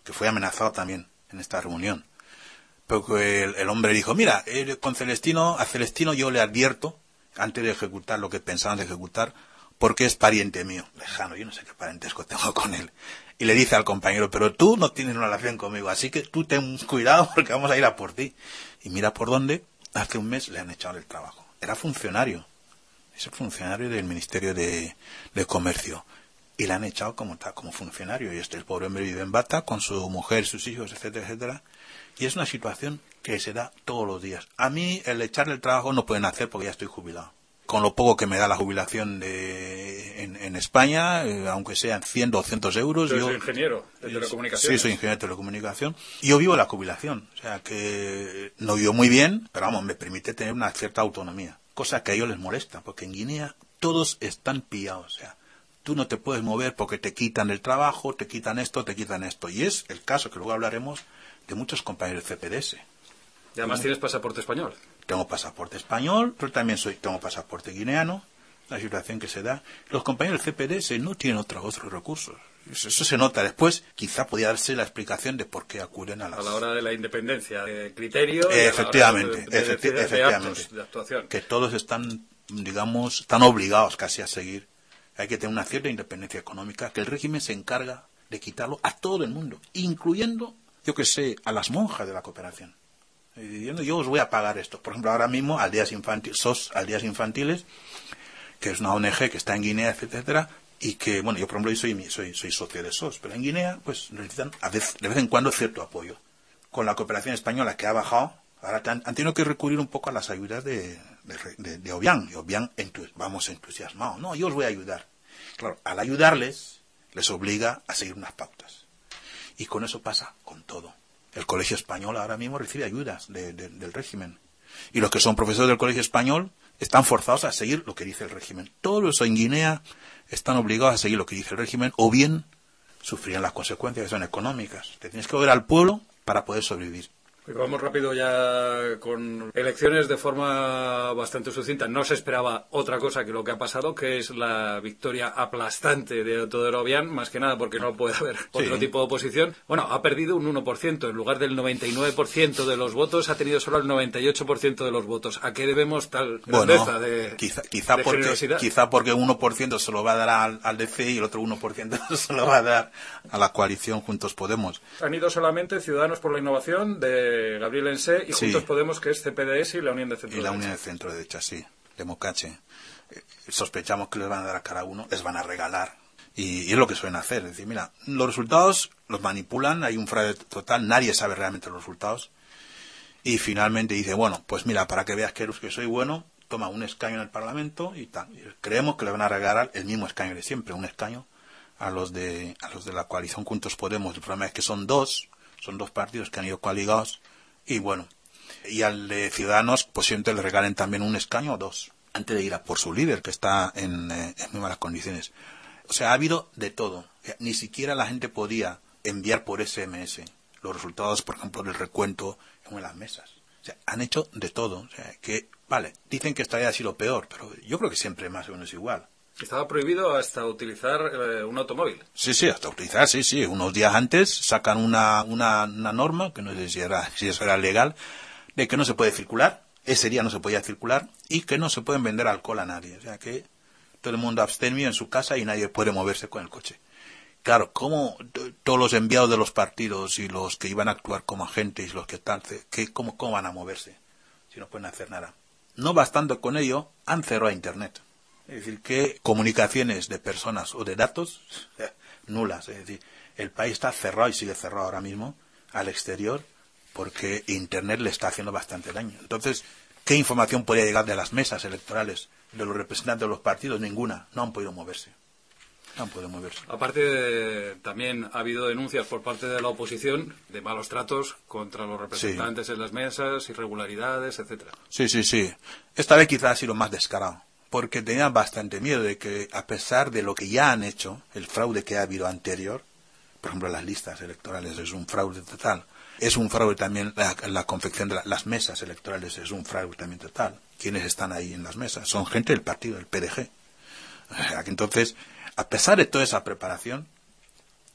que fue amenazado también en esta reunión. Pero el, el hombre dijo, mira, eh, con Celestino, a Celestino yo le advierto, antes de ejecutar lo que pensaban de ejecutar, porque es pariente mío, lejano, yo no sé qué parentesco tengo con él. Y le dice al compañero, pero tú no tienes una relación conmigo, así que tú ten cuidado porque vamos a ir a por ti. Y mira por dónde, hace un mes le han echado del trabajo. Era funcionario, es el funcionario del Ministerio de, de Comercio. Y le han echado como tal, como funcionario. Y este el pobre hombre vive en Bata con su mujer, sus hijos, etcétera, etcétera. Y es una situación que se da todos los días. A mí el echarle el trabajo no pueden hacer porque ya estoy jubilado. Con lo poco que me da la jubilación de, en, en España, eh, aunque sean cien, doscientos euros. Yo yo soy ingeniero de telecomunicaciones. Sí, soy ingeniero de telecomunicación. Y yo vivo la jubilación. O sea que no vivo muy bien, pero vamos, me permite tener una cierta autonomía. Cosa que a ellos les molesta, porque en Guinea todos están pillados. O sea, tú no te puedes mover porque te quitan el trabajo, te quitan esto, te quitan esto. Y es el caso que luego hablaremos de muchos compañeros del C P D S. Y además tienes pasaporte español. Tengo pasaporte español, pero también soy tengo pasaporte guineano. La situación que se da. Los compañeros del C P D S no tienen otro, otros recursos. Eso, eso se nota después. Quizá podría darse la explicación de por qué acuden a las... A la hora de la independencia, de criterio... Eh, efectivamente, de, de, de, efecti de, de efectivamente. actos, de actuación. Que todos están, digamos, están obligados casi a seguir. Hay que tener una cierta independencia económica que el régimen se encarga de quitarlo a todo el mundo, incluyendo, yo que sé, a las monjas de la cooperación. Diciendo, yo os voy a pagar esto. Por ejemplo, ahora mismo, Aldeas Infantiles, S O S Aldeas Infantiles, que es una O N G que está en Guinea, etcétera, y que, bueno, yo por ejemplo soy, soy, soy socio de S O S, pero en Guinea, pues necesitan a vez, de vez en cuando cierto apoyo. Con la cooperación española que ha bajado, ahora han, han tenido que recurrir un poco a las ayudas de, de, de, de Obiang. Y Obiang, entu, vamos entusiasmado. No, yo os voy a ayudar. Claro, al ayudarles, les obliga a seguir unas pautas. Y con eso pasa con todo. El Colegio Español ahora mismo recibe ayudas de, de, del régimen. Y los que son profesores del Colegio Español están forzados a seguir lo que dice el régimen. Todos los en Guinea están obligados a seguir lo que dice el régimen, o bien sufrirán las consecuencias que son económicas. Te tienes que volver al pueblo para poder sobrevivir. Vamos rápido ya con elecciones de forma bastante sucinta. No se esperaba otra cosa que lo que ha pasado, que es la victoria aplastante de Teodoro Obiang, más que nada porque no puede haber otro sí. tipo de oposición. Bueno, ha perdido un uno por ciento. En lugar del noventa y nueve por ciento de los votos, ha tenido solo el noventa y ocho por ciento de los votos. ¿A qué debemos tal grandeza bueno, de quizá, quizá de porque generosidad? Quizá porque un uno por ciento se lo va a dar al, al D C y el otro uno por ciento se lo va a dar a la coalición Juntos Podemos. Han ido solamente Ciudadanos por la Innovación de Gabriel Ensé y Juntos sí. Podemos, que es C P D S y la Unión de Centro Y la Derecha. Unión de Centro Derecha, sí. Democache. Eh, sospechamos que les van a dar a cada uno, les van a regalar. Y, y es lo que suelen hacer. Es decir, mira, los resultados los manipulan, hay un fraude total, nadie sabe realmente los resultados. Y finalmente dice, bueno, pues mira, para que veas que, que soy bueno, toma un escaño en el Parlamento y tal. Y creemos que le van a regalar el mismo escaño de siempre, un escaño a los de a los de la coalición Juntos Podemos. El problema es que son dos, son dos partidos que han ido coaligados. Y bueno, y al de Ciudadanos posiblemente le regalen también un escaño o dos, antes de ir a por su líder, que está en, eh, en muy malas condiciones. O sea, ha habido de todo. Ni siquiera la gente podía enviar por S M S los resultados, por ejemplo, del recuento en las mesas. O sea, han hecho de todo. O sea, que, vale, dicen que esta vez ha sido peor, pero yo creo que siempre más o menos igual. Estaba prohibido hasta utilizar eh, un automóvil. Sí, sí, hasta utilizar, sí, sí. Unos días antes sacan una, una, una norma, que no sé si, era, si eso era legal, de que no se puede circular, ese día no se podía circular, y que no se pueden vender alcohol a nadie. O sea, que todo el mundo abstemio en su casa y nadie puede moverse con el coche. Claro, ¿cómo todos los enviados de los partidos y los que iban a actuar como agentes y los que tal, que, cómo, cómo van a moverse si no pueden hacer nada? No bastando con ello, han cerrado a Internet. Es decir, que comunicaciones de personas o de datos, nulas. Es decir, el país está cerrado y sigue cerrado ahora mismo al exterior porque Internet le está haciendo bastante daño. Entonces, ¿qué información podría llegar de las mesas electorales, de los representantes de los partidos? Ninguna. No han podido moverse. No han podido moverse. Aparte, de, también ha habido denuncias por parte de la oposición de malos tratos contra los representantes sí. en las mesas, irregularidades, etcétera. Sí, sí, sí. Esta vez quizás ha sido más descarado, porque tenían bastante miedo de que, a pesar de lo que ya han hecho, el fraude que ha habido anterior, por ejemplo, las listas electorales es un fraude total. Es un fraude también la, la confección de la, las mesas electorales, es un fraude también total. ¿Quiénes están ahí en las mesas? Son gente del partido, del P D G. Entonces, a pesar de toda esa preparación,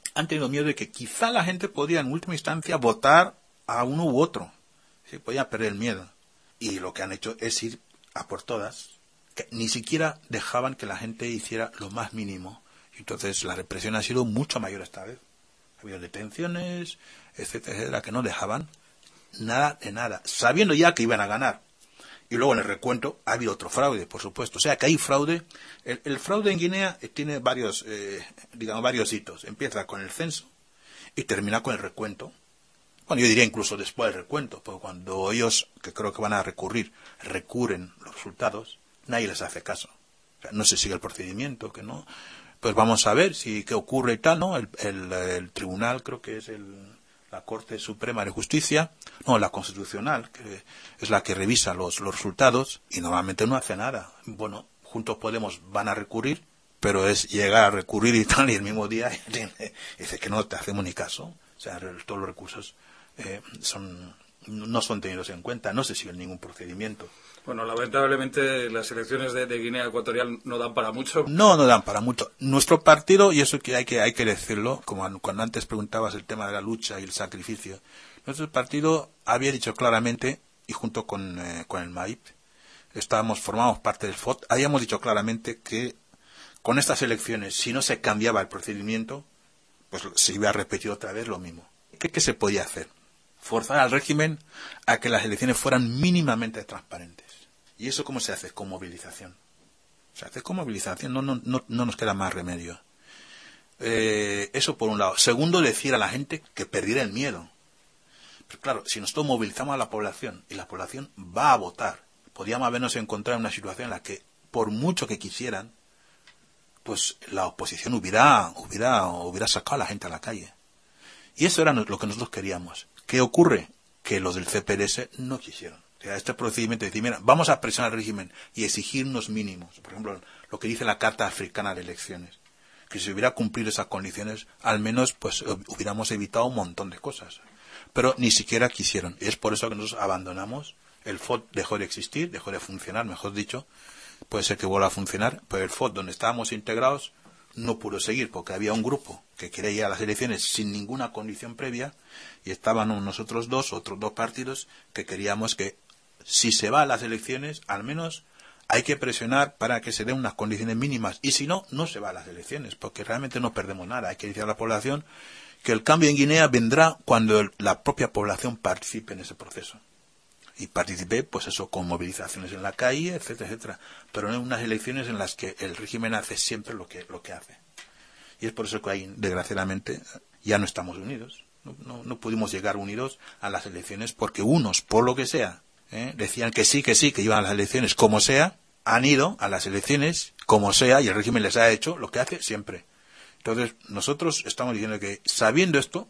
han tenido miedo de que quizá la gente podía en última instancia votar a uno u otro. ¿Sí? Podían perder el miedo. Y lo que han hecho es ir a por todas, que ni siquiera dejaban que la gente hiciera lo más mínimo. Entonces la represión ha sido mucho mayor esta vez. Ha habido detenciones, etcétera, etcétera, que no dejaban nada de nada, sabiendo ya que iban a ganar. Y luego en el recuento ha habido otro fraude, por supuesto. O sea que hay fraude. El, el fraude en Guinea tiene varios, eh, digamos, varios hitos. Empieza con el censo y termina con el recuento. Bueno, yo diría incluso después del recuento, porque cuando ellos, que creo que van a recurrir, recurren los resultados, nadie les hace caso. O sea, no se sigue el procedimiento, que no. Pues vamos a ver si qué ocurre y tal, ¿no? El, el, el tribunal, creo que es el, la Corte Suprema de Justicia, no, la Constitucional, que es la que revisa los, los resultados, y normalmente no hace nada. Bueno, Juntos Podemos van a recurrir, pero es llegar a recurrir y tal, y el mismo día dice que no te hacemos ni caso. O sea, todos los recursos eh, son no son tenidos en cuenta, no se sigue ningún procedimiento. Bueno, lamentablemente las elecciones de, de Guinea Ecuatorial no dan para mucho. No, no dan para mucho. Nuestro partido, y eso que hay que hay que decirlo, como cuando antes preguntabas el tema de la lucha y el sacrificio, nuestro partido había dicho claramente, y junto con, eh, con el M A I P, estábamos, formamos parte del F O T, habíamos dicho claramente que con estas elecciones, si no se cambiaba el procedimiento, pues se iba a repetir otra vez lo mismo. ¿Qué, qué se podía hacer? Forzar al régimen a que las elecciones fueran mínimamente transparentes. ¿Y eso cómo se hace? Con movilización. Se hace con movilización, no, no, no, no nos queda más remedio. Eh, eso por un lado. Segundo, decir a la gente que perdiera el miedo. Pero claro, si nosotros movilizamos a la población y la población va a votar, podríamos habernos encontrado en una situación en la que, por mucho que quisieran, pues la oposición hubiera, hubiera, hubiera sacado a la gente a la calle. Y eso era lo que nosotros queríamos. ¿Qué ocurre? Que los del C P D S no quisieron. O sea, este procedimiento de decir, mira, vamos a presionar al régimen y exigir unos mínimos. Por ejemplo, lo que dice la Carta Africana de Elecciones. Que si hubiera cumplido esas condiciones, al menos pues hubiéramos evitado un montón de cosas. Pero ni siquiera quisieron. Y es por eso que nosotros abandonamos. El F O T dejó de existir, dejó de funcionar, mejor dicho. Puede ser que vuelva a funcionar, pero el F O T, donde estábamos integrados, no pudo seguir, porque había un grupo que quería ir a las elecciones sin ninguna condición previa, y estaban nosotros dos, otros dos partidos, que queríamos que, si se va a las elecciones, al menos hay que presionar para que se den unas condiciones mínimas, y si no, no se va a las elecciones, porque realmente no perdemos nada. Hay que decir a la población que el cambio en Guinea vendrá cuando el, la propia población participe en ese proceso. Y participé, pues eso, con movilizaciones en la calle, etcétera, etcétera. Pero no en unas elecciones en las que el régimen hace siempre lo que, lo que hace. Y es por eso que ahí, desgraciadamente, ya no estamos unidos. No, no, no pudimos llegar unidos a las elecciones porque unos, por lo que sea, ¿eh? decían que sí, que sí, que iban a las elecciones como sea, han ido a las elecciones como sea y el régimen les ha hecho lo que hace siempre. Entonces, nosotros estamos diciendo que, sabiendo esto,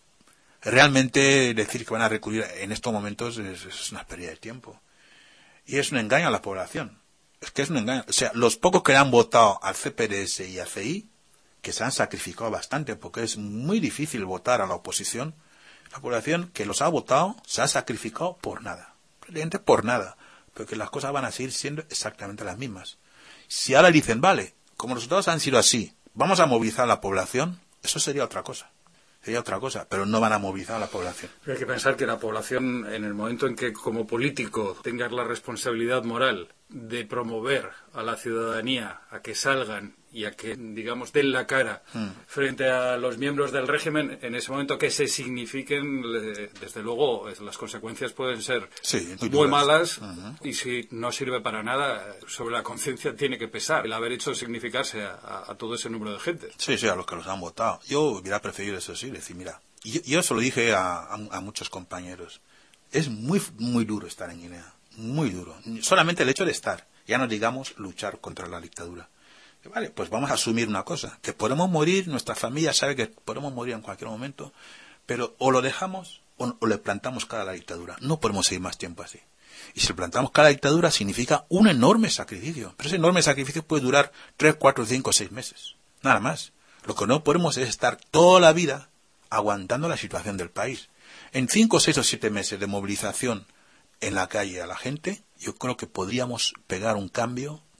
realmente decir que van a recurrir en estos momentos es, es una pérdida de tiempo. Y es un engaño a la población. Es que es un engaño. O sea, los pocos que han votado al C P D S y al C I, que se han sacrificado bastante, porque es muy difícil votar a la oposición, la población que los ha votado se ha sacrificado por nada. Prácticamente por nada. Porque las cosas van a seguir siendo exactamente las mismas. Si ahora dicen, vale, como los resultados han sido así, vamos a movilizar a la población, eso sería otra cosa. Sería otra cosa, pero no van a movilizar a la población. Hay que pensar que la población, en el momento en que como político tengas la responsabilidad moral de promover a la ciudadanía a que salgan y a que, digamos, den la cara hmm. frente a los miembros del régimen, en ese momento que se signifiquen, desde luego, las consecuencias pueden ser sí, muy, muy malas uh-huh. y si no sirve para nada, sobre la conciencia tiene que pesar el haber hecho significarse a, a, a todo ese número de gente. Sí, sí, a los que los han votado. Yo hubiera preferido eso sí, decir, mira, yo, yo se lo dije a, a, a muchos compañeros, es muy, muy duro estar en Guinea, muy duro. Solamente el hecho de estar, ya no digamos luchar contra la dictadura. Vale, pues vamos a asumir una cosa, que podemos morir, nuestra familia sabe que podemos morir en cualquier momento, pero o lo dejamos o, o le plantamos cara a la dictadura. No podemos seguir más tiempo así. Y si le plantamos cara a la dictadura significa un enorme sacrificio. Pero ese enorme sacrificio puede durar tres, cuatro, cinco, seis meses. Nada más. Lo que no podemos es estar toda la vida aguantando la situación del país. En cinco, seis o siete meses de movilización en la calle a la gente, yo creo que podríamos pegar un cambio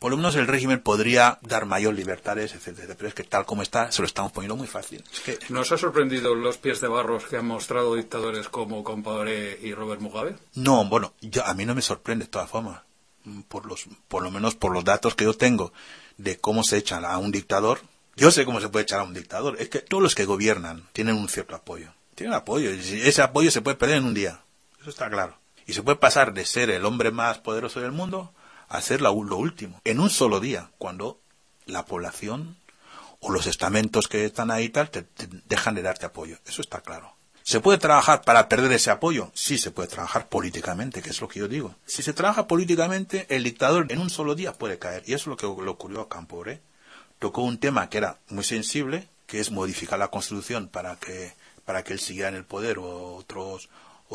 por lo menos el régimen podría dar mayor libertades, etcétera. Pero es que tal como está, se lo estamos poniendo muy fácil. Es que... ¿Nos ha sorprendido los pies de barros que han mostrado dictadores como Compaoré y Robert Mugabe? No, bueno, yo, a mí no me sorprende de todas formas. Por los, por lo menos por los datos que yo tengo de cómo se echa a un dictador. Yo sé cómo se puede echar a un dictador. Es que todos los que gobiernan tienen un cierto apoyo. Tienen apoyo. Y ese apoyo se puede perder en un día. Eso está claro. Y se puede pasar de ser el hombre más poderoso del mundo a ser lo, lo último. En un solo día, cuando la población o los estamentos que están ahí tal te, te dejan de darte apoyo. Eso está claro. ¿Se puede trabajar para perder ese apoyo? Sí, se puede trabajar políticamente, que es lo que yo digo. Si se trabaja políticamente, el dictador en un solo día puede caer. Y eso es lo que le ocurrió a Compaoré. Tocó un tema que era muy sensible, que es modificar la Constitución para que para que él siguiera en el poder o otros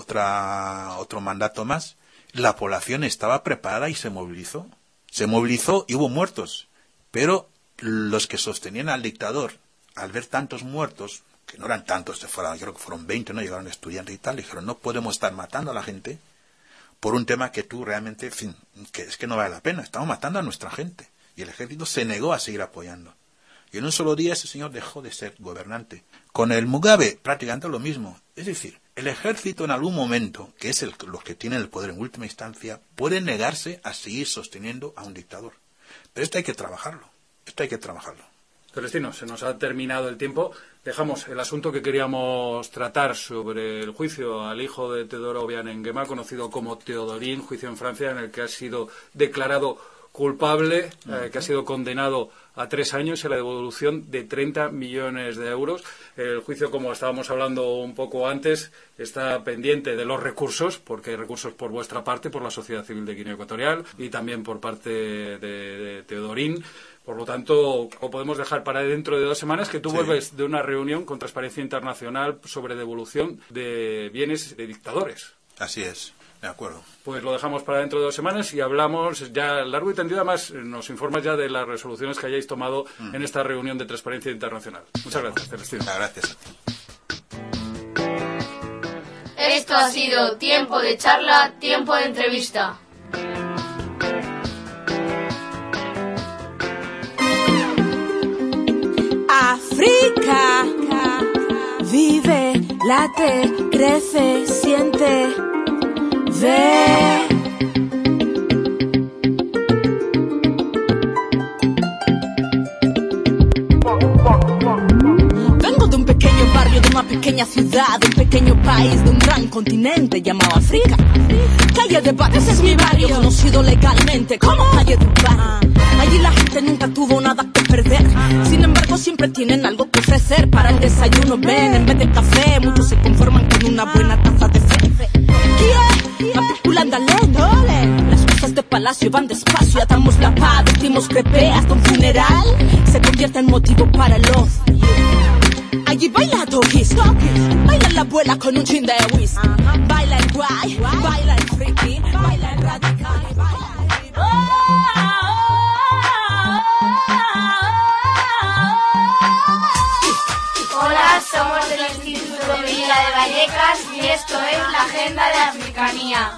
otra otro mandato más. La población estaba preparada y se movilizó. Se movilizó y hubo muertos. Pero los que sostenían al dictador, al ver tantos muertos, que no eran tantos, fueron, creo que fueron veinte, ¿no? Llegaron estudiantes y tal, dijeron, no podemos estar matando a la gente por un tema que tú realmente, en fin, que es que no vale la pena, estamos matando a nuestra gente. Y el ejército se negó a seguir apoyando. Y en un solo día ese señor dejó de ser gobernante. Con el Mugabe, prácticamente lo mismo. Es decir, el ejército en algún momento, que es el, los que tienen el poder en última instancia, puede negarse a seguir sosteniendo a un dictador. Pero esto hay que trabajarlo. Esto hay que trabajarlo. Celestino, se nos ha terminado el tiempo. Dejamos el asunto que queríamos tratar sobre el juicio al hijo de Teodoro Obiang Nguema, conocido como Teodorín, juicio en Francia, en el que ha sido declarado culpable, eh, que ha sido condenado a tres años y a la devolución de treinta millones de euros. El juicio, como estábamos hablando un poco antes, está pendiente de los recursos, porque hay recursos por vuestra parte, por la sociedad civil de Guinea Ecuatorial y también por parte de, de Teodorín. Por lo tanto, lo podemos dejar para dentro de dos semanas, que tú sí. vuelves de una reunión con Transparencia Internacional sobre devolución de bienes de dictadores. Así es, de acuerdo. Pues lo dejamos para dentro de dos semanas y hablamos ya largo y tendido. Además, nos informas ya de las resoluciones que hayáis tomado mm. en esta reunión de Transparencia Internacional. Muchas gracias, Celestino. Gracias. Esto ha sido Tiempo de Charla, Tiempo de Entrevista. África vive, late, crece, siente, ve. Vengo de un pequeño barrio, de una pequeña ciudad, de un pequeño país, de un gran continente llamado África. Calle de Bates es mi barrio, conocido legalmente como Calle de Bates. Allí la gente nunca tuvo nada que perder. Sin embargo, siempre tienen algo que ofrecer. Para el desayuno ven en vez de café. Muchos se conforman con una buena taza de fe. ¿Quién? Capitulando Las cosas de palacio van despacio. Atamos la paz, decimos crepe hasta un funeral. Se convierte en motivo para el ocio. Allí baila doggies, baila la abuela con un chin de whisky. Baila el guay, baila el friki, baila el radical, baila el... Hola, somos del Instituto Villa de Vallecas y esto es la Agenda de Africanía.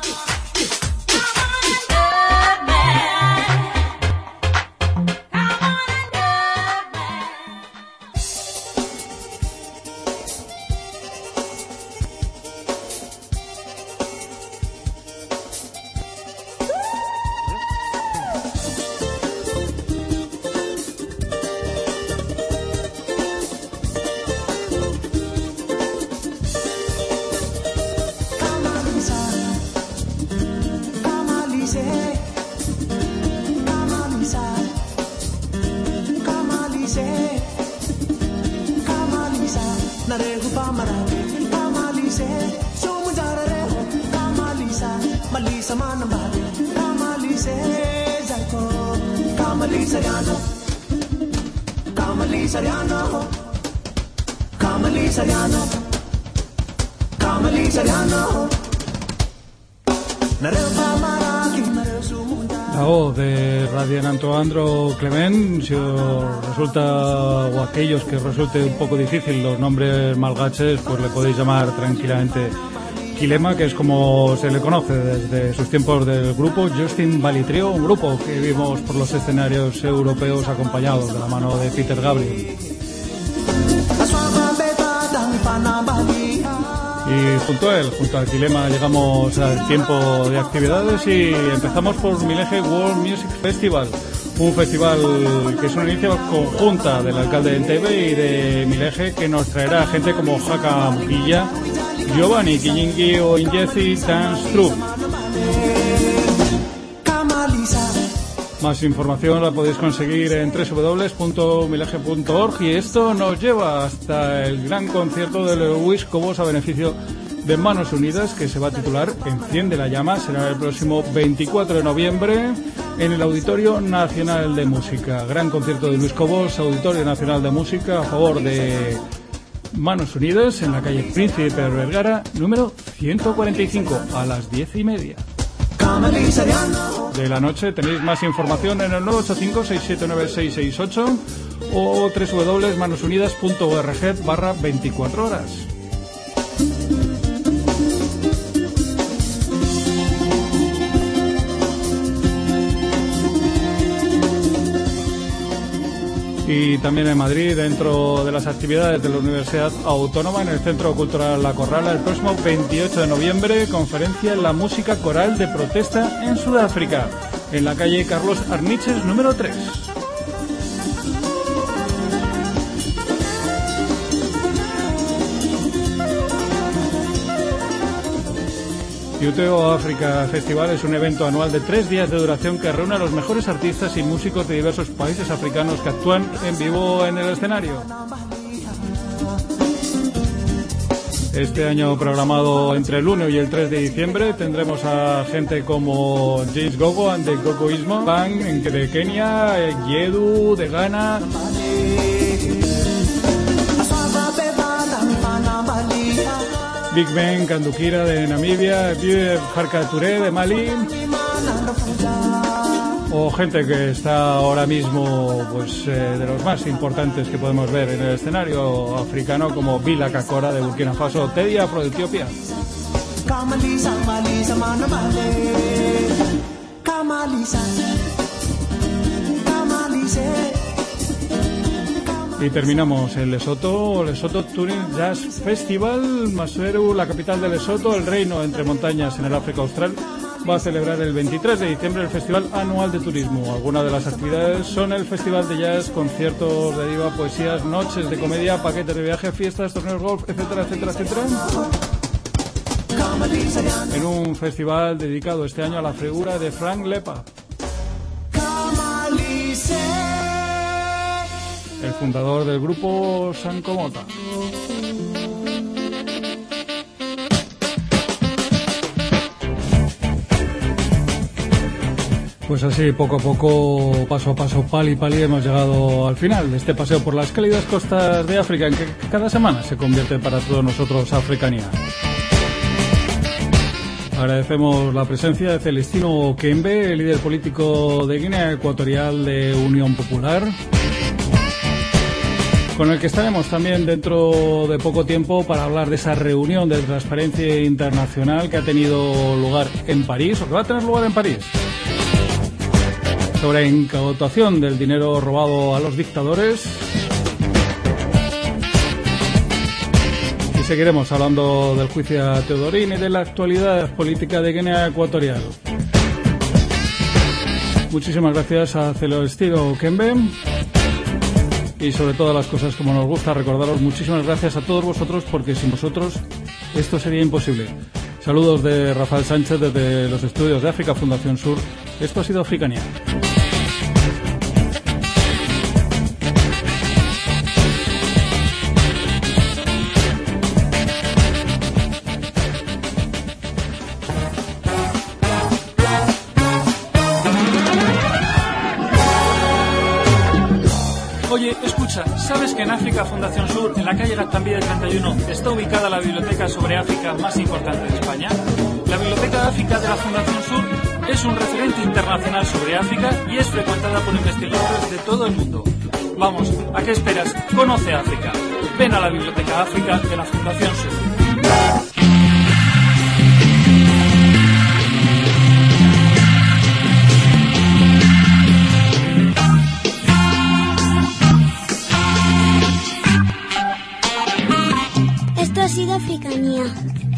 La voz de Radiananto Andro Clement, si os resulta, o aquellos que resulte un poco difícil los nombres malgaches, pues le podéis llamar tranquilamente Kilema, que es como se le conoce desde sus tiempos del grupo Justin Valley Trio, un grupo que vimos por los escenarios europeos acompañados de la mano de Peter Gabriel. Y junto a él, junto a Kilema, llegamos al tiempo de actividades y empezamos por Mileje World Music Festival, un festival que es una iniciativa conjunta del alcalde de Entebbe y de Mileje, que nos traerá gente como Jaca Muquilla, Giovanni Kijingi o Ingezi Dance Troupe. Más información la podéis conseguir en doble u doble u doble u punto mileje punto org, y esto nos lleva hasta el gran concierto de Luis Cobos a beneficio de Manos Unidas, que se va a titular Enciende la llama. Será el próximo veinticuatro de noviembre en el Auditorio Nacional de Música. Gran concierto de Luis Cobos, Auditorio Nacional de Música, a favor de Manos Unidas, en la calle Príncipe de Vergara, número ciento cuarenta y cinco, a las diez y media de la noche. Tenéis más información en el nueve ocho cinco, seis siete nueve, seis seis ocho o doble u doble u doble u punto manos unidas punto org barra veinticuatro horas. Y también en Madrid, dentro de las actividades de la Universidad Autónoma, en el Centro Cultural La Corrala, el próximo veintiocho de noviembre, conferencia La música coral de protesta en Sudáfrica, en la calle Carlos Arniches, número tres. Uteo África Festival es un evento anual de tres días de duración que reúne a los mejores artistas y músicos de diversos países africanos que actúan en vivo en el escenario. Este año, programado entre el uno y el tres de diciembre, tendremos a gente como James Gogo and the Gogoismo, Bang de Kenia, Yedu de Ghana, Big Ben Kandukira de Namibia, Pierre Harka Touré de Mali, o gente que está ahora mismo pues eh, de los más importantes que podemos ver en el escenario africano, como Bila Kakora de Burkina Faso, Teddy Afro de Etiopía. Y terminamos en Lesoto, Lesoto Touring Jazz Festival. Maseru, la capital de Lesoto, el reino entre montañas en el África Austral, va a celebrar el veintitrés de diciembre el Festival Anual de Turismo. Algunas de las actividades son el Festival de Jazz, conciertos de diva, poesías, noches de comedia, paquetes de viaje, fiestas, torneos de golf, etcétera, etcétera, etcétera. En un festival dedicado este año a la figura de Frank Lepa, el fundador del grupo Sankomota. Pues así, poco a poco, paso a paso, pali pali, hemos llegado al final de este paseo por las cálidas costas de África, en que cada semana se convierte para todos nosotros Africanía. Agradecemos la presencia de Celestino Okembe, el líder político de Guinea Ecuatorial de Unión Popular, con el que estaremos también dentro de poco tiempo para hablar de esa reunión de transparencia internacional que ha tenido lugar en París, o que va a tener lugar en París, sobre incautación del dinero robado a los dictadores. Y seguiremos hablando del juicio a Teodorín y de la actualidad política de Guinea Ecuatorial. Muchísimas gracias a Celestino Okembe. Y sobre todas las cosas, como nos gusta recordaros, muchísimas gracias a todos vosotros, porque sin vosotros esto sería imposible. Saludos de Rafael Sánchez desde los estudios de África Fundación Sur. Esto ha sido Africanía. Oye, escucha, ¿sabes que en África Fundación Sur, en la calle Gaztambide treinta y uno, está ubicada la biblioteca sobre África más importante de España? La Biblioteca de África de la Fundación Sur es un referente internacional sobre África y es frecuentada por investigadores de todo el mundo. Vamos, ¿a qué esperas? Conoce África. Ven a la Biblioteca África de la Fundación Sur. sido Africanía.